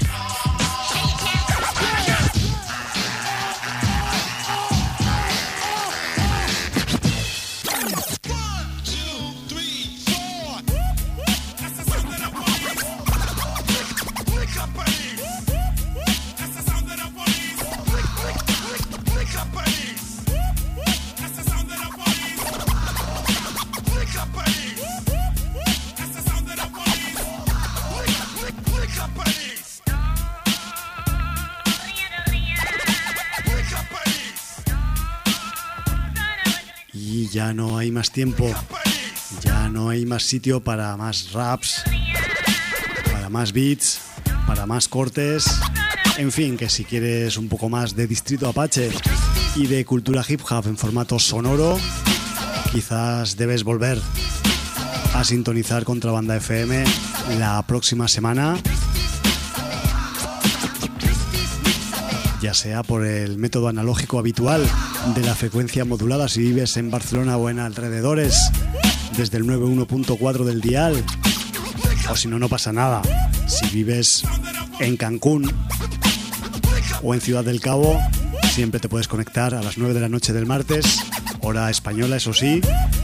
Y ya no hay más tiempo, ya no hay más sitio para más raps, para más beats, para más cortes. En fin, que si quieres un poco más de Distrito Apache y de cultura hip hop en formato sonoro, quizás debes volver a sintonizar Contrabanda F M la próxima semana, ya sea por el método analógico habitual de la frecuencia modulada si vives en Barcelona o en alrededores, desde el noventa y uno punto cuatro del dial, o si no, no pasa nada, si vives en Cancún o en Ciudad del Cabo, siempre te puedes conectar a las nueve de la noche del martes, hora española, eso sí,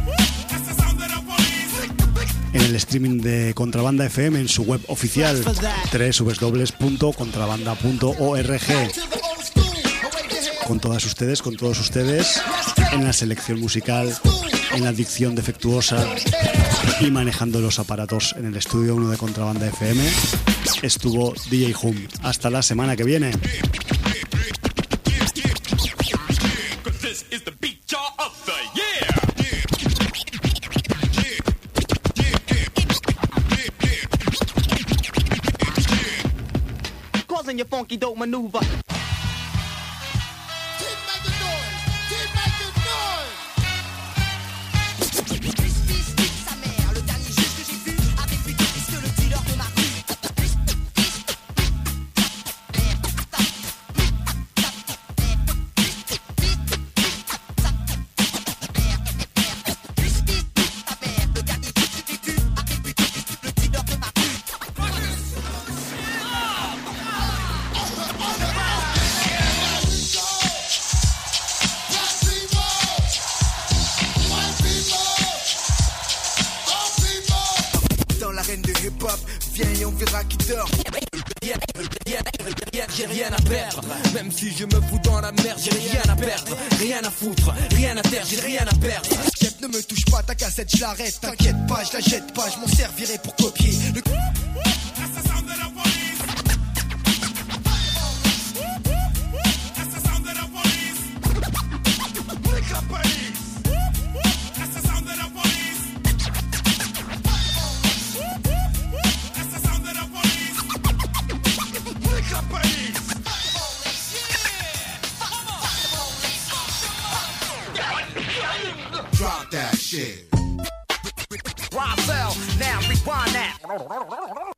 en el streaming de Contrabanda F M en su web oficial doble u doble u doble u punto contrabanda punto org. Con todas ustedes, con todos ustedes en la selección musical en la dicción defectuosa y manejando los aparatos en el estudio uno de Contrabanda F M estuvo D J Hum. Hasta la semana que viene. Causing your funky dope maneuver. J'ai rien à perdre, même si je me fous dans la merde, j'ai rien à perdre, rien à foutre, rien à terre, j'ai rien à perdre. Chef, ne me touche pas, ta cassette, je l'arrête, t'inquiète pas, je la jette pas, je m'en servirai pour copier. Le... Drop that shit. Rob now rewind that.